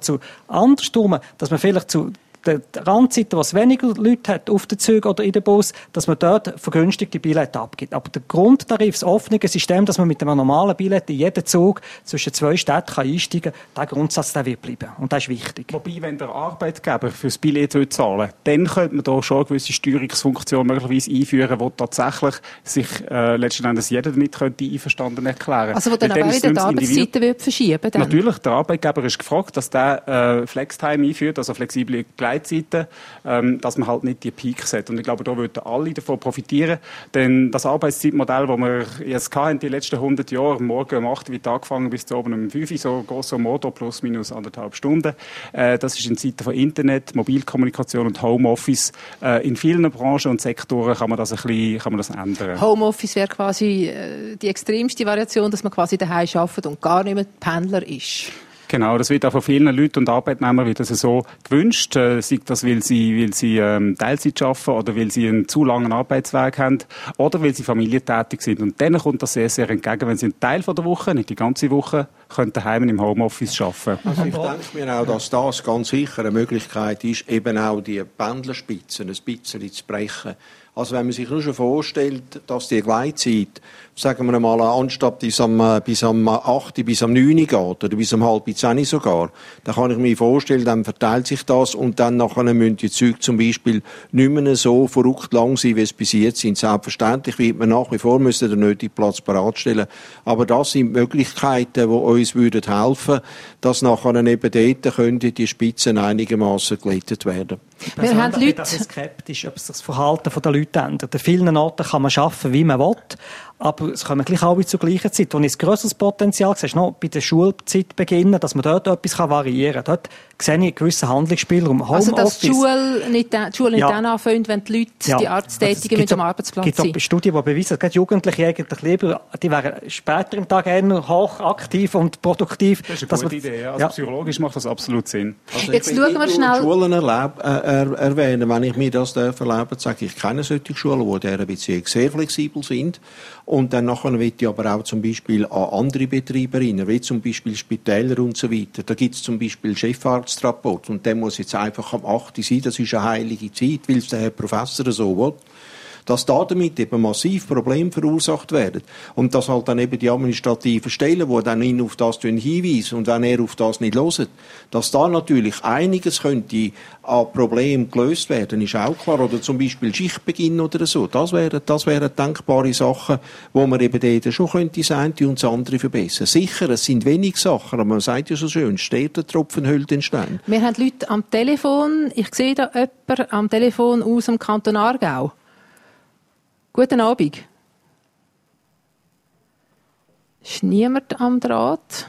dass man vielleicht zu den Randzeiten, wo es weniger Leute hat, auf den Zügen oder in den Bus, dass man dort vergünstigte Billette abgibt. Aber der Grundtarif, das offene System, dass man mit einem normalen Billett in jeden Zug zwischen 2 Städten einsteigen kann, der Grundsatz, der wird bleiben. Und das ist wichtig. Wobei, wenn der Arbeitgeber für das Billett zahlen will, dann könnte man da schon eine gewisse Steuerungsfunktion möglicherweise einführen, wo tatsächlich sich letzten Endes jeder damit einverstanden erklären könnte. Also wo dann aber wieder die Arbeitszeiten wird verschieben dann. Natürlich, der Arbeitgeber ist gefragt, dass der Flextime einführt, also flexible Gleitzeiten, dass man halt nicht die Peaks hat. Und ich glaube, da würden alle davon profitieren, denn das Arbeitszeitmodell, das wir jetzt hatten, die letzten 100 Jahre, morgen um 8 wird angefangen bis zu oben um 5 Uhr, so grosso modo, plus minus 1,5 Stunden. Das ist in Zeiten von Internet, Mobilkommunikation und Homeoffice. In vielen Branchen und Sektoren kann man das ändern. Homeoffice wäre quasi die extremste Variation, dass man quasi daheim arbeitet und gar nicht mehr Pendler ist. Genau, das wird auch von vielen Leuten und Arbeitnehmern wird das so gewünscht, sei das, weil sie Teilzeit arbeiten oder weil sie einen zu langen Arbeitsweg haben oder weil sie familientätig sind. Und denen kommt das sehr, sehr entgegen, wenn sie einen Teil von der Woche, nicht die ganze Woche, daheim im Homeoffice arbeiten. Also ich denke mir auch, dass das ganz sicher eine Möglichkeit ist, eben auch die Pendlerspitzen ein bisschen zu brechen. Also wenn man sich nur schon vorstellt, dass die Gleitzeit, sagen wir mal, anstatt bis am 8, bis am 9 geht, oder bis um 9:30 sogar, dann kann ich mir vorstellen, dann verteilt sich das und dann nachher müssen die Züge zum Beispiel nicht mehr so verrückt lang sein, wie es bis jetzt sind. Selbstverständlich wird man nach wie vor müssen den nötigen Platz bereitstellen. Aber das sind Möglichkeiten, die uns helfen würden, dass nachher eben dort können die Spitzen einigermaßen glättet werden. Wir haben Leute skeptisch, ob sich das Verhalten der Leute ändert. An vielen Orten kann man arbeiten, wie man will, aber es kommen gleich alle zur gleichen Zeit. Und ein grösseres Potenzial siehst du noch bei der Schulzeit beginnen, dass man dort etwas variieren kann. Dort sehe ich einen gewissen Handlungsspielraum. Also, dass die Schule nicht dann anfängt, wenn die Leute, die Arzttätigen mit dem Arbeitsplatz sind. Es gibt auch Studien, die beweisen, dass Jugendliche eigentlich lieber, die wären später im Tag eher hochaktiv und produktiv. Das ist eine gute Idee. Also psychologisch macht das absolut Sinn. Also jetzt schauen wir schnell. Schulen erwähnen, wenn ich mir das erleben sage ich keine solche Schulen, die in dieser Beziehung sehr flexibel sind. Und dann nachher will ich aber auch zum Beispiel an andere Betriebe rein, wie zum Beispiel Spitäler und so weiter. Da gibt es zum Beispiel Chefarztrapport und der muss jetzt einfach am 8. sein, das ist eine heilige Zeit, weil es der Herr Professor so will. Dass damit eben massiv Probleme verursacht werden. Und dass halt dann eben die administrativen Stellen, die dann ihn auf das hinweisen und wenn er auf das nicht hört, dass da natürlich einiges könnte an Problemen gelöst werden, ist auch klar. Oder zum Beispiel Schichtbeginn oder so. Das wären denkbare Sachen, wo man eben dort schon könnte das eine und das andere verbessern. Sicher, es sind wenig Sachen, aber man sagt ja so schön, steht der Tropfen hüllt den Stein. Wir haben Leute am Telefon. Ich sehe da jemanden am Telefon aus dem Kanton Aargau. Guten Abend. Ist niemand am Draht?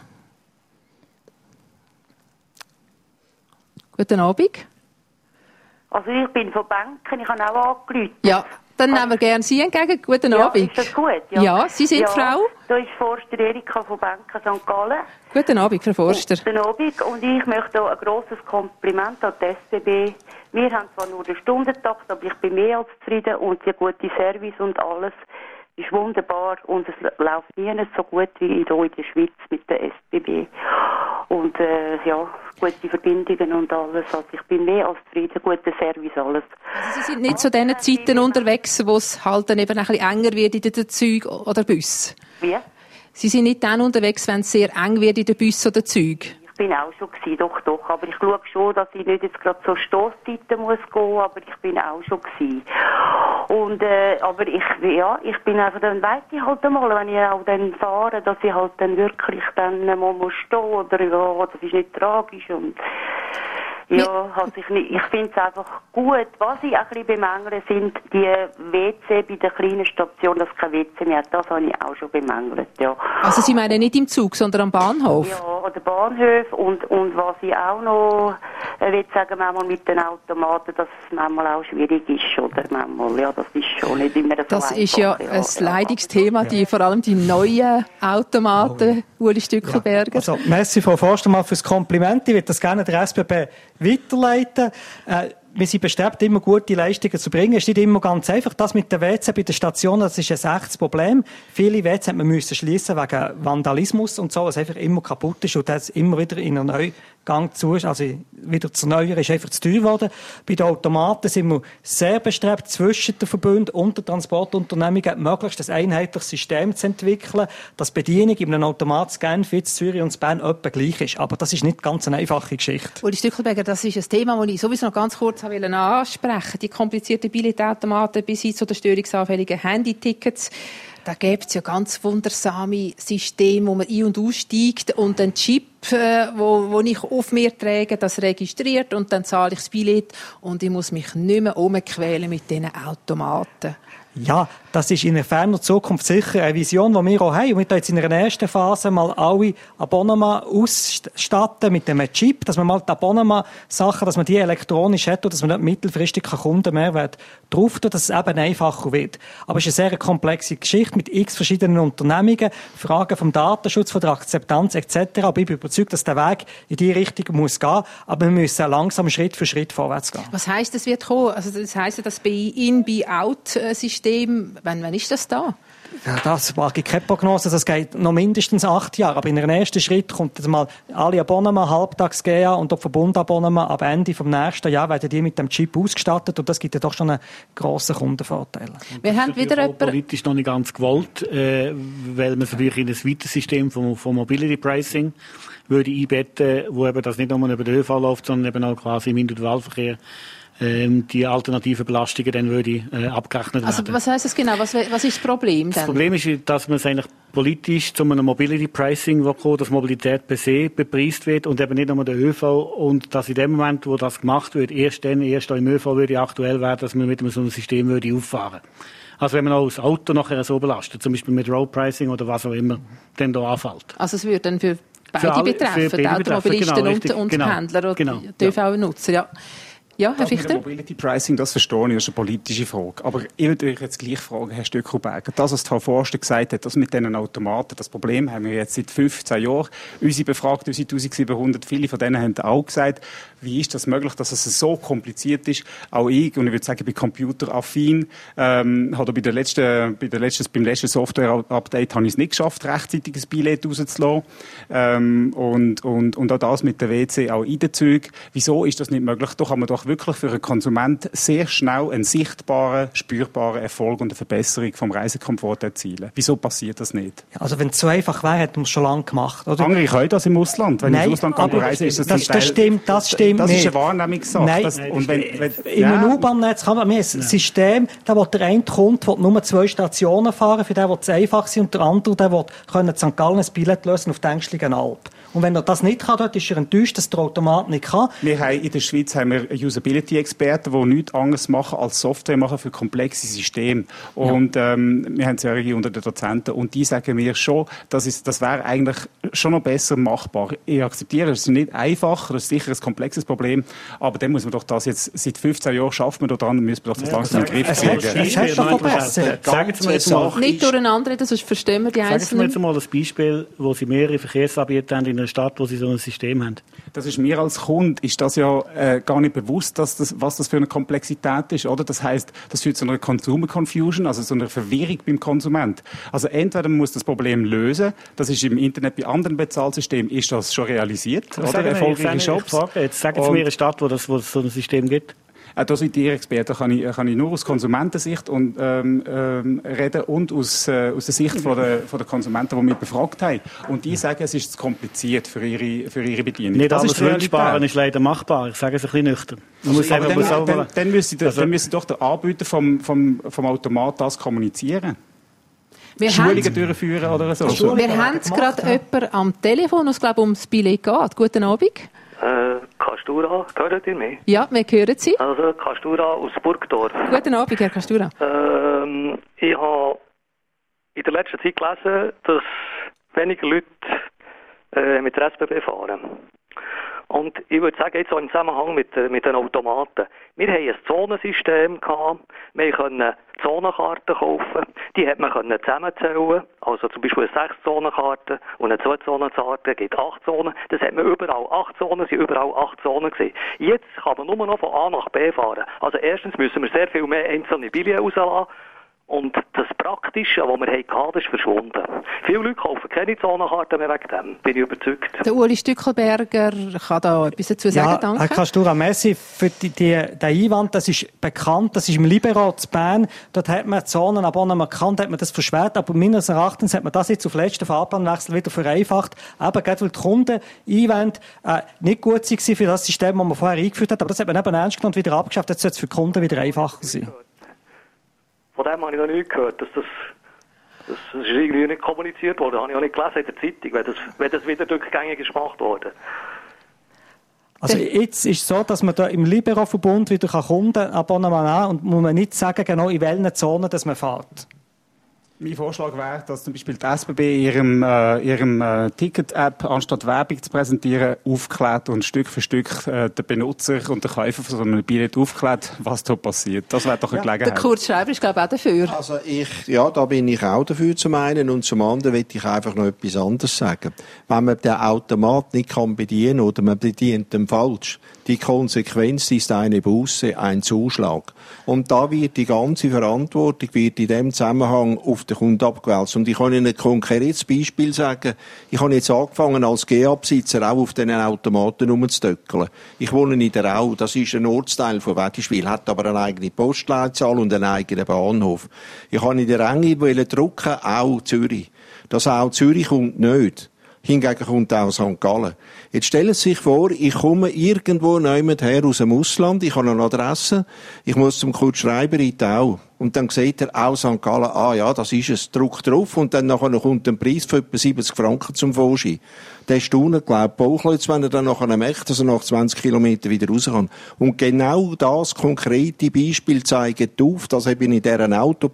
Guten Abend. Also ich bin von Banken, ich habe auch angerufen. Ja, Dann nehmen wir gerne Sie entgegen. Guten Abend. Ist das gut? Ja, Sie sind Frau? Da ist Forster Erika von Benken St. Gallen. Guten Abend, Frau Forster. Guten Abend. Und ich möchte auch ein grosses Kompliment an die SBB. Wir haben zwar nur den Stundentakt, aber ich bin mehr als zufrieden und der gute Service und alles ist wunderbar und es läuft nie so gut wie hier in der Schweiz mit der SBB. Und gute Verbindungen und alles. Also ich bin mehr als zufrieden, guter Service, alles. Also Sie sind nicht zu diesen Zeiten unterwegs, wo es halt dann eben ein bisschen enger wird in den Zügen oder Bussen? Wie? Sie sind nicht dann unterwegs, wenn es sehr eng wird in den Bussen oder Zügen? Ich bin auch schon gewesen, doch. Aber ich schaue schon, dass ich nicht jetzt gerade so Stosszeiten muss gehen, aber ich bin auch schon gewesen. Und, aber ich bin einfach, dann weiss ich halt einmal, wenn ich auch dann fahre, dass ich halt dann wirklich dann mal muss stehen oder das ist nicht tragisch und also ich finde es einfach gut. Was ich auch ein bisschen bemängele, sind die WC bei der kleinen Station, dass es kein WC mehr hat. Das habe ich auch schon bemängelt, ja. Also Sie meinen nicht im Zug, sondern am Bahnhof? Ja, an den Bahnhof und was ich auch noch will sagen, manchmal mit den Automaten, dass es manchmal auch schwierig ist, oder manchmal, ja, das ist schon nicht immer so Das einfach, ist ja ein Leidigungsthema, vor allem die neuen Automaten, Uli Stückelberger. Ja. Also, merci, Frau Forster, mal fürs Kompliment. Ich würde das gerne der SBB weiterleiten. Wir sind bestrebt, immer gute Leistungen zu bringen. Es ist nicht immer ganz einfach. Das mit den WC bei den Stationen, das ist ein echtes Problem. Viele WC hat man schliessen wegen Vandalismus und so, was einfach immer kaputt ist und das immer wieder in einen Neugang also wieder zu erneuern, ist einfach zu teuer geworden. Bei den Automaten sind wir sehr bestrebt, zwischen den Verbünden und den Transportunternehmungen möglichst ein einheitliches System zu entwickeln, dass die Bedienung in einem Automat Genf, Zürich und Bern etwa gleich ist. Aber das ist nicht ganz eine einfache Geschichte. Uli Stückelberger, das ist ein Thema, das ich sowieso noch ganz kurz ansprechen. Die komplizierten Billetautomaten bis hin zu den störungsanfälligen Handytickets. Da gibt es ja ganz wundersame Systeme, wo man ein- und aussteigt und ein Chip, wo ich auf mir trage, das registriert und dann zahle ich das Billett und ich muss mich nicht mehr umquälen mit diesen Automaten. Ja, das ist in der ferner Zukunft sicher eine Vision, die wir auch haben. Und wir tun jetzt in einer ersten Phase mal alle Abonnements ausstatten mit einem Chip, dass man mal die Abonnement-Sachen, dass man die elektronisch hat und dass man nicht mittelfristig Kundenmehrwert drauf tut, dass es eben einfacher wird. Aber es ist eine sehr komplexe Geschichte mit x verschiedenen Unternehmungen, Fragen vom Datenschutz, von der Akzeptanz etc. Aber ich bin überzeugt, dass der Weg in die Richtung muss gehen. Aber wir müssen langsam Schritt für Schritt vorwärts gehen. Was heisst, das wird kommen? Also das heisst, das Buy-in, Buy-out-System, wann ist das da? Ja, das wage ich keine Prognose. Das geht noch mindestens 8 Jahre. Aber in einem ersten Schritt kommt jetzt mal alle Abonnements, Halbtags-GA und auch Verbundabonnements ab Ende vom nächsten Jahr werden die mit dem Chip ausgestattet. Und das gibt ja doch schon einen grossen Kundenvorteil. Wir haben wieder jemanden politisch noch nicht ganz gewollt, weil man es natürlich in ein weiteres System von Mobility Pricing würde einbetten, wo eben das nicht nur über den ÖV läuft, sondern eben auch quasi im Individualverkehr die alternativen Belastungen dann würde abgerechnet werden. Also was heisst das genau? Was ist das Problem dann? Das Problem ist, dass man es eigentlich politisch zu einem Mobility Pricing kommt, dass Mobilität per se bepreist wird und eben nicht nur der ÖV und dass in dem Moment, wo das gemacht wird, erst im ÖV würde aktuell werden, dass man mit so einem System würde auffahren. Also wenn man auch das Auto nachher so belastet, zum Beispiel mit Road Pricing oder was auch immer, dann da anfällt. Also es würde dann für beide betreffen, die Automobilisten und Pendler oder die ÖV-Nutzer, ja. Ja, Herr Fichter? Mobility Pricing, das verstehe ich, das ist eine politische Frage. Aber ich würde euch jetzt gleich fragen, Herr Stückelberger, das, was Frau Forster gesagt hat, das mit diesen Automaten, das Problem haben wir jetzt seit 15 Jahren. Unsere Befragten, unsere 1700, viele von denen haben auch gesagt, wie ist das möglich, dass es so kompliziert ist? Auch ich, und ich würde sagen, ich bin computeraffin, beim letzten Software-Update habe ich es nicht geschafft, rechtzeitig ein Billett rauszulassen. Und auch das mit der WC, auch in den Zügen. Wieso ist das nicht möglich? Da kann man doch wirklich für einen Konsument sehr schnell einen sichtbaren, spürbaren Erfolg und eine Verbesserung vom Reisekomfort erzielen. Wieso passiert das nicht? Ja, also wenn es so einfach wäre, hätten wir es schon lange gemacht. Oder? Andere können das im Ausland. Wenn ich ins Ausland reise, ist das stimmt. Das ist eine Wahrnehmungssache. Nein, in einem U-Bahn-Netz kann man ein System, da wo der eine Kunde nur 2 Stationen fahren, für den will es einfach sein, und der andere, der will St. Gallen ein Billett lösen auf die Ängstlichen Alp. Und wenn er das nicht kann, dort ist er enttäuscht, dass der Automat nicht kann. In der Schweiz haben wir Usability-Experten, die nichts anderes machen als Software machen für komplexe Systeme. Und wir haben Serie unter den Dozenten und die sagen mir schon, das wäre eigentlich schon noch besser machbar. Ich akzeptiere, es ist nicht einfach, das ist sicher ein komplexes Problem, aber dann muss man doch das jetzt, seit 15 Jahren schafft man daran, müssen wir doch das langsam in den Griff kriegen. Es hat schon verbessert. Sagen Sie mir jetzt mal, nicht durcheinander reden, sonst verstehen wir die Einzelnen. Sagen Sie mir jetzt mal das Beispiel, wo Sie mehrere Verkehrsanbieter haben in einer Stadt, wo Sie so ein System haben. Das ist mir als Kunde, ist das ja gar nicht bewusst, was das für eine Komplexität ist, oder? Das heisst, das führt zu einer Consumer Confusion, also zu einer Verwirrung beim Konsument. Also entweder man muss das Problem lösen, das ist im Internet bei anderen Bezahlsystemen, ist das schon realisiert, oder? Erfolgreiche Shops. Jetzt sagen Sie mir eine Stadt, wo es so ein System gibt. Da sind die Experten, kann ich nur aus Konsumentensicht reden und aus der Sicht von der Konsumenten, die wir befragt haben. Und die sagen, es ist zu kompliziert für ihre Bedienung. Nicht alles wünschbar ist leider machbar. Ich sage es ein bisschen nüchtern. Dann müsste doch der Anbieter vom Automat das kommunizieren. Schulungen durchführen oder so. Wir haben gerade jemanden am Telefon, was glaube ums Billett geht. Guten Abend. Kastura, hören Sie mich? Ja, wir hören Sie. Also Kastura aus Burgdorf. Guten Abend, Herr Kastura. Ich habe in der letzten Zeit gelesen, dass weniger Leute mit der SBB fahren. Und ich würde sagen, jetzt auch im Zusammenhang mit den Automaten. Wir haben ein Zonensystem gehabt. Wir können Zonenkarten kaufen. Die hat man zusammenzählen. Also zum Beispiel eine 6-Zonen-Karte und eine 2-Zonen-Karte gibt 8 Zonen. Das hat man überall 8 Zonen, sind überall 8 Zonen gewesen. Jetzt kann man nur noch von A nach B fahren. Also erstens müssen wir sehr viel mehr einzelne Billionen rauslassen. Und das Praktische, was wir hatten, ist verschwunden. Viele Leute kaufen keine Zonenkarten mehr wegen dem, bin ich überzeugt. Der Uli Stückelberger kann da etwas dazu sagen, danke. Herr Kastura, merci für den Einwand. Das ist bekannt, das ist im Libero zu Bern. Dort hat man Zonenabonnement gekannt, hat man das verschwert, aber meines Erachtens hat man das jetzt auf den letzten Fahrplanwechsel wieder vereinfacht. Eben, gerade weil die Kundeneinwände nicht gut waren für das System, das man vorher eingeführt hat, aber das hat man eben ernst genommen und wieder abgeschafft. Jetzt soll es für die Kunden wieder einfacher sein. Von dem habe ich noch nicht gehört, das ist irgendwie nicht kommuniziert worden. Das habe ich auch nicht gelesen in der Zeitung, wenn das wieder rückgängig gemacht wurde. Also jetzt ist es so, dass man da im Libero-Verbund wieder Kundenabonnement haben und muss man nicht sagen, genau in welchen Zonen dass man fährt. Mein Vorschlag wäre, dass zum Beispiel die SBB ihrem Ticket-App, anstatt Werbung zu präsentieren, aufklärt und Stück für Stück den Benutzer und den Käufer von so einem Billett aufklärt, was da passiert. Das wäre doch eine Gelegenheit. Der Kurt Schreiber ist, glaube ich, auch dafür. Also da bin ich auch dafür zum einen und zum anderen will ich einfach noch etwas anderes sagen. Wenn man den Automat nicht bedienen kann oder man bedient ihn falsch, die Konsequenz ist eine Buße, ein Zuschlag. Und da wird die ganze Verantwortung in dem Zusammenhang auf den Kunden abgewälzt. Und ich kann Ihnen ein konkretes Beispiel sagen. Ich habe jetzt angefangen, als GA-Besitzer auch auf diesen Automaten rumzutöckeln. Ich wohne in der Au, das ist ein Ortsteil von Wädischwil, hat aber eine eigene Postleitzahl und einen eigenen Bahnhof. Ich habe in der Enge drucken, Au Zürich. Das Au Zürich kommt nicht. Hingegen kommt auch St. Gallen. Jetzt stellen Sie sich vor, ich komme irgendwo jemand her aus dem Ausland, ich habe eine Adresse, ich muss zum Kurt Schreiber in die Au. Und dann sieht er auch St. Gallen, ja, das ist es, Druck drauf, und dann nachher kommt ein Preis von etwa 70 Franken zum Vorschein. Der staunt, glaubt Bauchlitz, wenn er dann nachher merkt, dass er nach 20 Kilometern wieder raus kann. Und genau das konkrete Beispiel zeigt auf, dass eben in dieser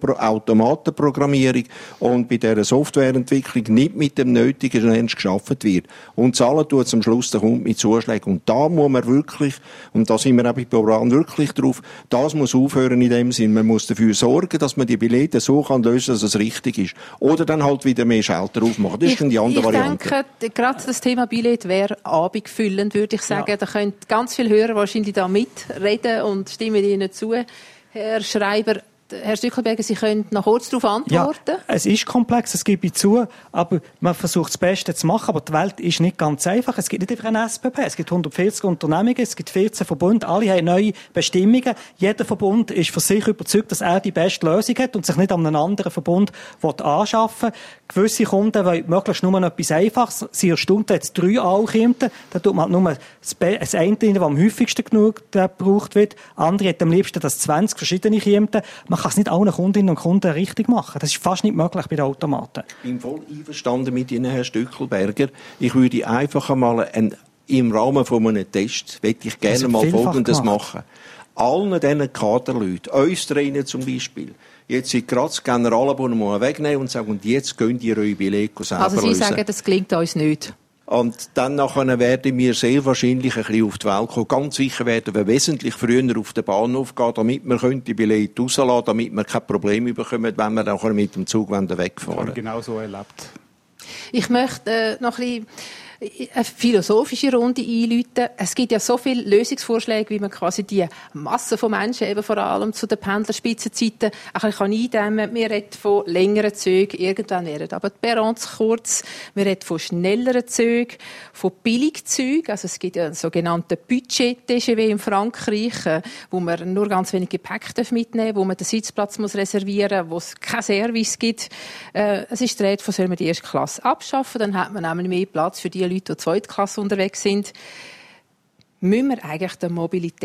Automatenprogrammierung und bei dieser Softwareentwicklung nicht mit dem nötigen Ernst geschaffen wird. Und zahlen tut zum Schluss der Kunde mit Zuschlägen. Und da muss man wirklich, und da sind wir auch bei Programm wirklich drauf, das muss aufhören in dem Sinn. Man muss dafür sorgen, dass man die Billette so kann lösen, dass es richtig ist. Oder dann halt wieder mehr Schalter aufmachen. Das ist dann die andere Variante. Ich denke, gerade das Thema Billett wäre abendfüllend, würde ich sagen. Ja. Da können ganz viele Hörer wahrscheinlich da mitreden und stimmen Ihnen zu. Herr Schreiber, Herr Stückelberger, Sie können noch kurz darauf antworten. Ja, es ist komplex, das gebe ich zu, aber man versucht das Beste zu machen, aber die Welt ist nicht ganz einfach. Es gibt nicht einfach eine SBB, es gibt 140 Unternehmungen, es gibt 14 Verbunde, alle haben neue Bestimmungen. Jeder Verbund ist für sich überzeugt, dass er die beste Lösung hat und sich nicht an einen anderen Verbund anschaffen will. Gewisse Kunden wollen möglichst nur noch etwas Einfaches. Sie erstaunt, dass jetzt 3 ankommen, dann tut man halt nur das eine, das am häufigsten genug gebraucht wird. Andere hätten am liebsten, dass 20 verschiedene kommen. Man kann es nicht allen Kundinnen und Kunden richtig machen. Das ist fast nicht möglich bei den Automaten. Ich bin voll einverstanden mit Ihnen, Herr Stückelberger. Ich würde einfach einmal im Rahmen von einem Test, möchte ich gerne mal Folgendes machen. Allen diesen Kaderleuten, uns drinnen zum Beispiel, jetzt sind gerade das Generalabonnement wegnehmen und sagen, und jetzt gehen die eure Belege selber lösen. Also Sie sagen, das gelingt uns nicht. Und dann nachher werden wir sehr wahrscheinlich ein bisschen auf die Welt kommen. Ganz sicher werden wir wesentlich früher auf den Bahnhof gehen, damit wir die Billette rauslassen, damit wir kein Problem bekommen, wenn wir nachher mit dem Zug wegfahren. Das habe ich genau so erlebt. Ich möchte noch ein bisschen eine philosophische Runde einläuten. Es gibt ja so viele Lösungsvorschläge, wie man quasi die Masse von Menschen, eben vor allem zu den Pendlerspitzenzeiten, ein bisschen eindämmen kann. Wir reden von längeren Zügen, irgendwann werden aber die Perrons kurz. Wir reden von schnelleren Zügen, von Billigzügen. Also es gibt ja einen sogenannten Budget-TGV in Frankreich, wo man nur ganz wenig Gepäck mitnehmen darf, wo man den Sitzplatz muss reservieren muss, wo es keinen Service gibt. Es ist die Rede von, soll man die erste Klasse abschaffen, dann hat man nämlich mehr Platz für die Leute, die Zweitklasse unterwegs sind. Müssen wir eigentlich das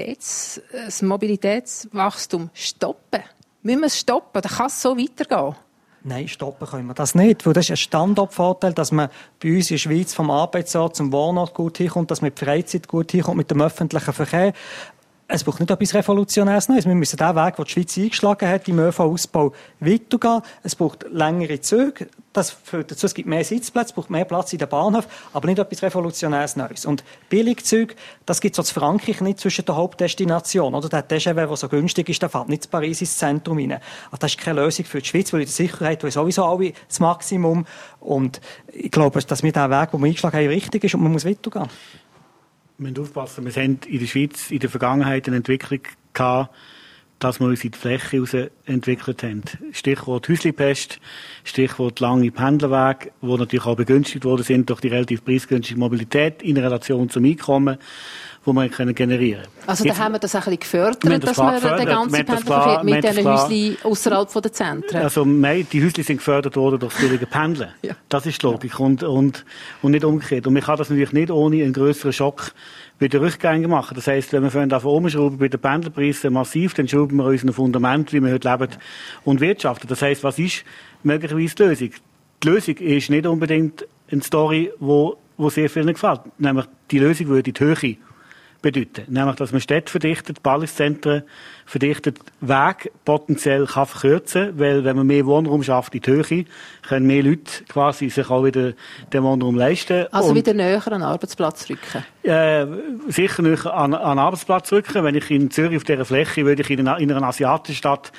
Mobilitätswachstum stoppen? Müssen wir es stoppen? Dann kann es so weitergehen. Nein, stoppen können wir das nicht, weil das ist ein Standortvorteil, dass man bei uns in der Schweiz vom Arbeitsort zum Wohnort gut hinkommt, dass man mit Freizeit gut hinkommt, mit dem öffentlichen Verkehr. Es braucht nicht etwas Revolutionäres Neues. Wir müssen den Weg, den die Schweiz eingeschlagen hat, im ÖV-Ausbau weitergehen. Es braucht längere Züge. Das führt dazu, es gibt mehr Sitzplätze, es braucht mehr Platz in den Bahnhöfen, aber nicht etwas Revolutionäres Neues. Und Billigzüge, das gibt es in Frankreich nicht zwischen der Hauptdestination. Oder der TGV, der so günstig ist, der fährt nicht in Paris ins Zentrum rein. Also das ist keine Lösung für die Schweiz, weil in der Sicherheit wollen sowieso alle das Maximum. Und ich glaube, dass wir den Weg, den wir eingeschlagen haben, richtig ist und man muss weitergehen. Wir müssen aufpassen, wir haben in der Schweiz in der Vergangenheit eine Entwicklung gehabt, dass wir uns in die Fläche heraus entwickelt haben. Stichwort Häuslipest, Stichwort lange Pendelwege, die natürlich auch begünstigt worden sind durch die relativ preisgünstige Mobilität in Relation zum Einkommen, die wir generieren können. Also da haben wir das auch ein bisschen gefördert, dass wir den ganzen Pendelverkehr mit diesen Häuschen außerhalb der Zentren. Also die Häuschen sind gefördert worden durch das billige Pendeln. Ja. Das ist die Logik und nicht umgekehrt. Und man kann das natürlich nicht ohne einen grösseren Schock wieder rückgängig machen. Das heisst, wenn wir vorhin davon umschrauben bei den Pendelpreisen massiv, dann schrauben wir unser Fundament, wie wir heute leben und wirtschaften. Das heisst, was ist möglicherweise die Lösung? Die Lösung ist nicht unbedingt eine Story, wo sehr vielen gefällt. Nämlich die Lösung würde die Höhe bedeuten. Nämlich, dass man Städte verdichtet, Ballungszentren verdichtet, Wege potenziell kann verkürzen, weil wenn man mehr Wohnraum schafft in die Höhe, können mehr Leute quasi sich auch wieder den Wohnraum leisten. Also wieder näher an den Arbeitsplatz rücken? Sicher näher an den Arbeitsplatz rücken. Wenn ich in Zürich auf dieser Fläche, würde ich in einer asiatischen Stadt,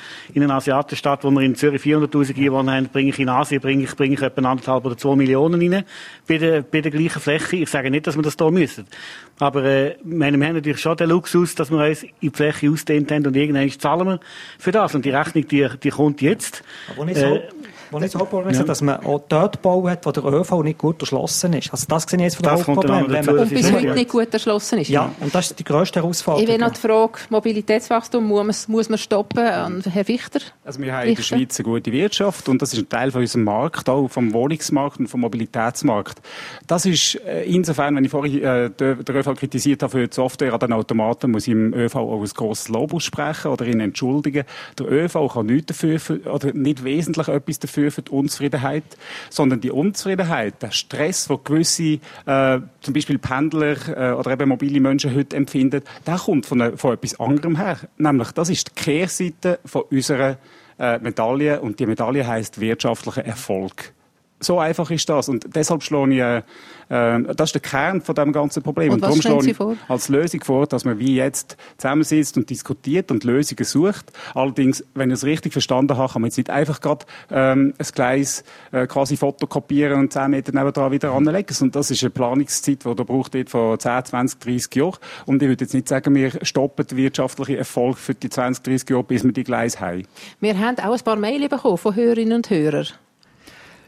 wo wir in Zürich 400'000 Einwohner haben, bringe ich in Asien, bringe ich etwa 1,5 oder 2 Millionen rein, bei der gleichen Fläche. Ich sage nicht, dass wir das hier müssen. Aber, wir haben natürlich schon den Luxus, dass wir uns in die Fläche ausgedehnt haben und irgendwann zahlen wir für das. Und die Rechnung, die kommt jetzt. Aber nicht so Hauptproblem ist, dass man auch dort bauen hat, wo der ÖV nicht gut erschlossen ist. Also das sehe ich jetzt von der Hauptproblem. Und bis heute nicht gut erschlossen ist. Ja, und das ist die grösste Herausforderung. Ich will noch die Frage, Mobilitätswachstum, muss man stoppen? Herr Fichter? Also wir haben in der Schweiz eine gute Wirtschaft und das ist ein Teil von unserem Markt, auch vom Wohnungsmarkt und vom Mobilitätsmarkt. Das ist insofern, wenn ich vorhin den ÖV kritisiert habe für die Software an den Automaten, muss ich im ÖV auch ein grosses Lob aussprechen oder ihn entschuldigen. Der ÖV kann nichts dafür, oder nicht wesentlich etwas dafür für die Unzufriedenheit, sondern die Unzufriedenheit, der Stress, den gewisse, zum Beispiel Pendler oder eben mobile Menschen heute empfinden, der kommt von etwas anderem her. Nämlich, das ist die Kehrseite von unserer Medaille und die Medaille heisst wirtschaftlicher Erfolg. So einfach ist das. Und deshalb schlage ich, das ist der Kern von diesem ganzen Problem. Und was stellen Sie vor? Als Lösung vor, dass man wie jetzt zusammensitzt und diskutiert und Lösungen sucht. Allerdings, wenn ich es richtig verstanden habe, kann man jetzt nicht einfach gerade ein Gleis quasi fotokopieren und 10 Meter nebendran wieder anlegen. Und das ist eine Planungszeit, die da braucht wird von 10, 20, 30 Jahren. Und ich würde jetzt nicht sagen, wir stoppen den wirtschaftlichen Erfolg für die 20, 30 Jahre, bis wir die Gleise haben. Wir haben auch ein paar Mails bekommen von Hörerinnen und Hörern.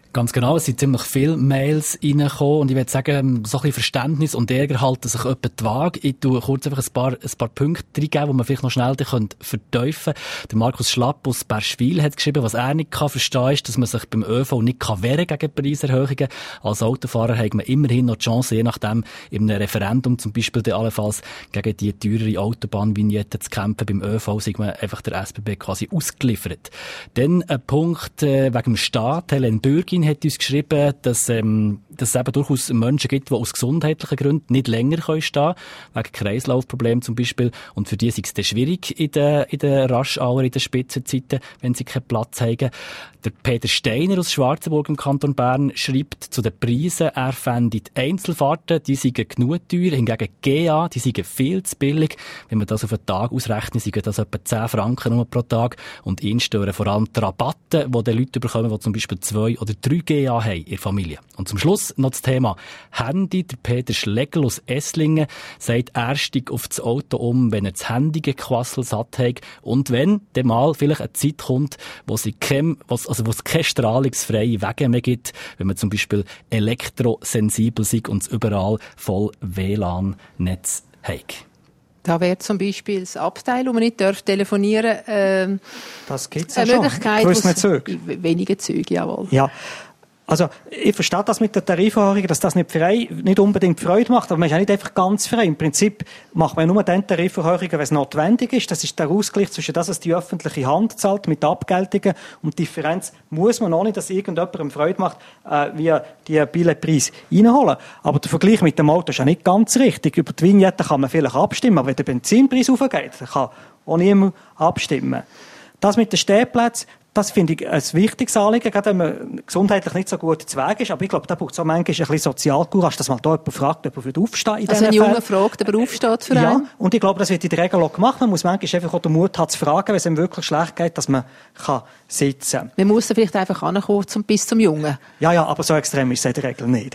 Ganz genau, es sind ziemlich viele Mails reingekommen und ich würde sagen, so ein bisschen Verständnis und Ärger halten sich etwa die Waage. Ich tue kurz einfach ein paar Punkte reingeben, die man vielleicht noch schnell vertiefen kann. Der Markus Schlapp aus Berschwil hat geschrieben, was er nicht verstehen kann, ist, dass man sich beim ÖV nicht wehren kann gegen Preiserhöhungen. Als Autofahrer hat man immerhin noch die Chance, je nachdem, in einem Referendum zum Beispiel allenfalls gegen die teurere Autobahnvignette zu kämpfen. Beim ÖV sind man einfach der SBB quasi ausgeliefert. Dann ein Punkt wegen dem Staat. Helen Bürgin hat uns geschrieben, dass es eben durchaus Menschen gibt, die aus gesundheitlichen Gründen nicht länger stehen können, wegen Kreislaufproblemen zum Beispiel. Und für die ist es dann schwierig in den Rush-Hour, in den Spitzenzeiten, wenn sie keinen Platz haben. Der Peter Steiner aus Schwarzenburg im Kanton Bern schreibt zu den Preisen, er fände die Einzelfahrten, die seien genug teuer, hingegen GA, die seien viel zu billig. Wenn man das auf einen Tag ausrechnet, seien das etwa 10 Franken nur pro Tag. Und ihn stören vor allem die Rabatte, die die Leute bekommen, die zum Beispiel 2 oder 3 GA haben in der Familie. Und zum Schluss noch das Thema Handy. Der Peter Schlegel aus Esslingen sagt, er steigt auf das Auto um, wenn er das Handy-Gequassel satt hat und wenn dann mal vielleicht eine Zeit kommt, wo es keine strahlungsfreie Wege mehr gibt, wenn man zum Beispiel elektrosensibel ist und es überall voll WLAN-Netz hat. Da wäre zum Beispiel das Abteil, wo man nicht telefonieren darf. Das gibt es ja schon. Möglichkeit, weniger Züge, jawohl. Ja. Also, ich verstehe das mit der Tariferhöhung, dass das nicht unbedingt Freude macht, aber man ist ja nicht einfach ganz frei. Im Prinzip macht man nur dann Tariferhöhungen, wenn es notwendig ist. Das ist der Ausgleich zwischen das, was die öffentliche Hand zahlt mit Abgeltungen und die Differenz muss man auch nicht, dass irgendjemandem Freude macht, wie die Billetpreis reinholen. Aber der Vergleich mit dem Auto ist ja nicht ganz richtig. Über die Vignette kann man vielleicht abstimmen, aber wenn der Benzinpreis aufgeht, dann kann auch niemand abstimmen. Das mit den Stehplätzen, das finde ich ein wichtiges Anliegen, gerade wenn man gesundheitlich nicht so gut zu Weg ist. Aber ich glaube, da braucht es auch manchmal ein bisschen Sozialcourage, dass man da jemand fragt, ob er aufstehen in also ein Junge fragt, ob er aufsteht für einen? Ja, und ich glaube, das wird in der Regel auch gemacht. Man muss manchmal einfach auch den Mut haben zu fragen, wenn es ihm wirklich schlecht geht, dass man sitzen kann. Man muss vielleicht einfach ankommen bis zum Jungen. Ja, aber so extrem ist es in der Regel nicht.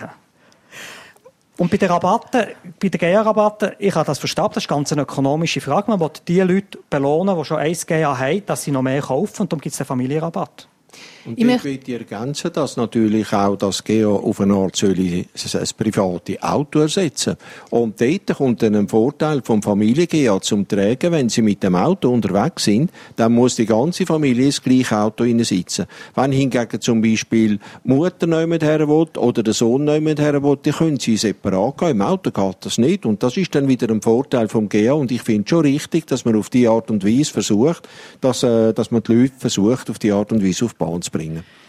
Und bei den Rabatten, bei den GA-Rabatten, ich habe das verstanden, das ist ganz eine ökonomische Frage. Man will die Leute belohnen, die schon 1 GA haben, dass sie noch mehr kaufen, und darum gibt es einen Familienrabatt. Und ich möchte ergänzen, dass natürlich auch das GA auf eine Art ein privates Auto ersetzen. Und dort kommt dann ein Vorteil vom Familien-GA zum Tragen, wenn sie mit dem Auto unterwegs sind, dann muss die ganze Familie ins gleiche Auto sitzen. Wenn hingegen zum Beispiel die Mutter nicht her will oder der Sohn nicht her will, dann können sie separat gehen. Im Auto geht das nicht. Und das ist dann wieder ein Vorteil vom GA. Und ich finde schon richtig, dass man auf die Art und Weise versucht, dass man die Leute versucht, auf die Art und Weise auf die Bahn zu bringen.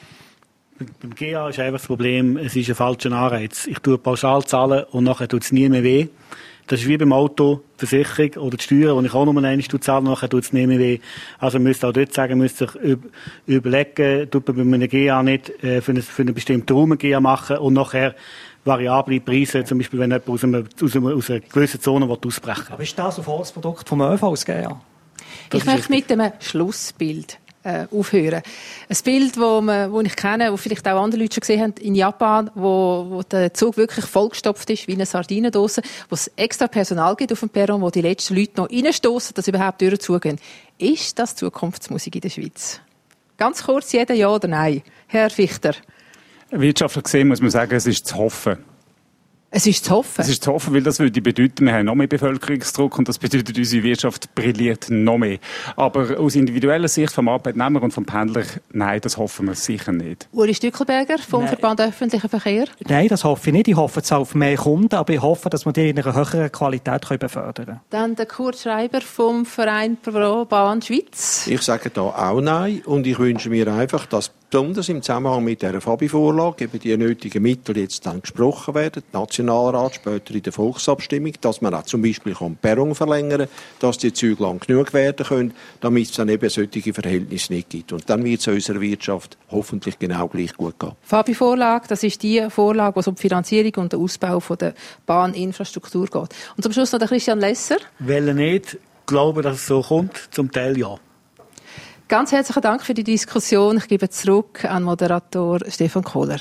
Beim GA ist einfach das Problem, es ist ein falscher Anreiz. Ich tue pauschal zahlen und nachher tut es nie mehr weh. Das ist wie beim Auto, Versicherung oder die Steuern, wo ich auch nur einmal zahle, nachher tut es nie mehr weh. Also man müsste auch dort sagen, man müsste sich überlegen, tut man bei einem GA nicht für einen bestimmten Raum ein GA machen und nachher variable Preise, zum Beispiel wenn jemand aus einer gewissen Zone ausbrechen will. Aber ist das ein Volksprodukt vom ÖV, das GA? Ich möchte mit einem Schlussbild aufhören. Ein Bild, das ich kenne, das vielleicht auch andere Leute schon gesehen haben, in Japan, wo der Zug wirklich vollgestopft ist, wie eine Sardinendose, wo es extra Personal gibt auf dem Perron, wo die letzten Leute noch reinstossen, dass überhaupt Türen zugehen. Ist das Zukunftsmusik in der Schweiz? Ganz kurz, jeder ja oder nein? Herr Fichter. Wirtschaftlich gesehen muss man sagen, es ist zu hoffen. Es ist zu hoffen? Es ist zu hoffen, weil das würde bedeuten, wir haben noch mehr Bevölkerungsdruck und das bedeutet, unsere Wirtschaft brilliert noch mehr. Aber aus individueller Sicht vom Arbeitnehmer und vom Pendler, nein, das hoffen wir sicher nicht. Uri Stückelberger vom Verband Öffentlicher Verkehr? Nein, das hoffe ich nicht. Ich hoffe zwar auf mehr Kunden, aber ich hoffe, dass wir die in einer höheren Qualität befördern können. Dann der Kurt Schreiber vom Verein Pro Bahn Schweiz. Ich sage da auch nein und ich wünsche mir einfach, dass besonders im Zusammenhang mit dieser Fabi-Vorlage eben die nötigen Mittel jetzt dann gesprochen werden, der Nationalrat, später in der Volksabstimmung, dass man auch zum Beispiel die Perron verlängern kann, dass die Züge lang genug werden können, damit es dann eben solche Verhältnisse nicht gibt. Und dann wird es unserer Wirtschaft hoffentlich genau gleich gut gehen. Fabi-Vorlage, das ist die Vorlage, wo es um die Finanzierung und den Ausbau von der Bahninfrastruktur geht. Und zum Schluss noch der Christian Lesser. Will nicht, glaube, dass es so kommt, zum Teil ja. Ganz herzlichen Dank für die Diskussion. Ich gebe zurück an Moderator Stefan Kohler.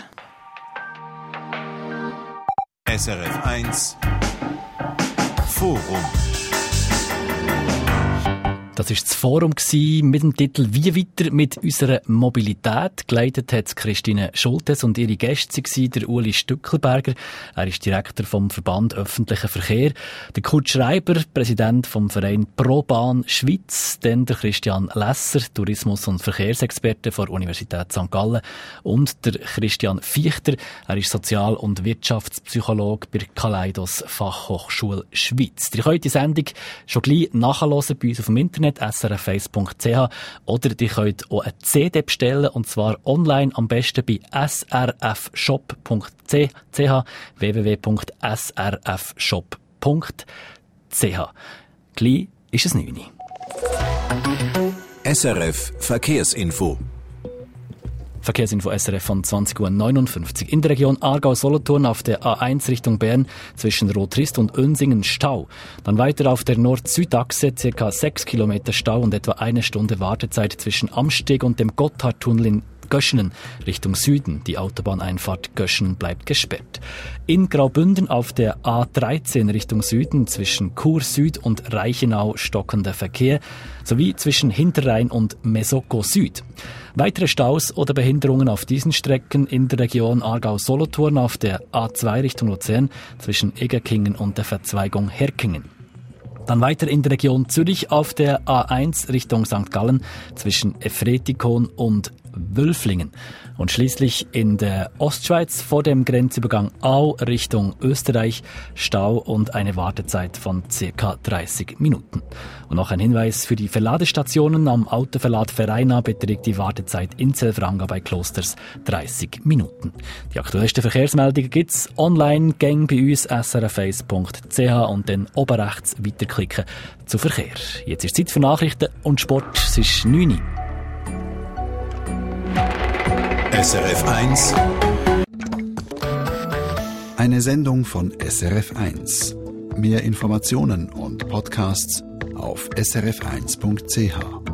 SRF 1 Forum. Das war das Forum mit dem Titel «Wie weiter mit unserer Mobilität?». Geleitet hat Christine Schultes und ihre Gäste waren der Uli Stückelberger. Er ist Direktor vom Verband Öffentlicher Verkehr. Der Kurt Schreiber, Präsident vom Verein ProBahn Schweiz. Dann der Christian Lesser, Tourismus- und Verkehrsexperte der Universität St. Gallen. Und der Christian Fichter, er ist Sozial- und Wirtschaftspsychologe bei Kaleidos Fachhochschule Schweiz. Ihr könnt die Sendung schon gleich nachhören bei uns auf dem Internet, srf1.ch, oder ihr könnt auch eine CD bestellen, und zwar online, am besten bei srfshop.ch, www.srfshop.ch. Gleich ist es 9 Uhr. SRF Verkehrsinfo. Verkehrsinfo SRF von 20.59 Uhr. In der Region Aargau-Solothurn auf der A1 Richtung Bern zwischen Rotrist und Önsingen Stau. Dann weiter auf der Nord-Süd-Achse ca. 6 Kilometer Stau und etwa 1 Stunde Wartezeit zwischen Amsteg und dem Gotthardtunnel in Göschenen Richtung Süden. Die Autobahneinfahrt Göschenen bleibt gesperrt. In Graubünden auf der A13 Richtung Süden zwischen Chur Süd und Reichenau stockender Verkehr sowie zwischen Hinterrhein und Mesoko Süd. Weitere Staus oder Behinderungen auf diesen Strecken in der Region Aargau-Solothurn auf der A2 Richtung Luzern zwischen Egerkingen und der Verzweigung Herkingen. Dann weiter in der Region Zürich auf der A1 Richtung St. Gallen zwischen Efretikon und Wülflingen. Und schließlich in der Ostschweiz vor dem Grenzübergang Au Richtung Österreich Stau und eine Wartezeit von ca. 30 Minuten. Und noch ein Hinweis für die Verladestationen: am Autoverlad Vereina beträgt die Wartezeit in Selfranga bei Klosters 30 Minuten. Die aktuellsten Verkehrsmeldungen gibt's online, gang bei uns srf1.ch und dann oben rechts weiterklicken zu Verkehr. Jetzt ist Zeit für Nachrichten und Sport. Es ist 9 Uhr. SRF 1. Eine Sendung von SRF 1. Mehr Informationen und Podcasts auf srf1.ch.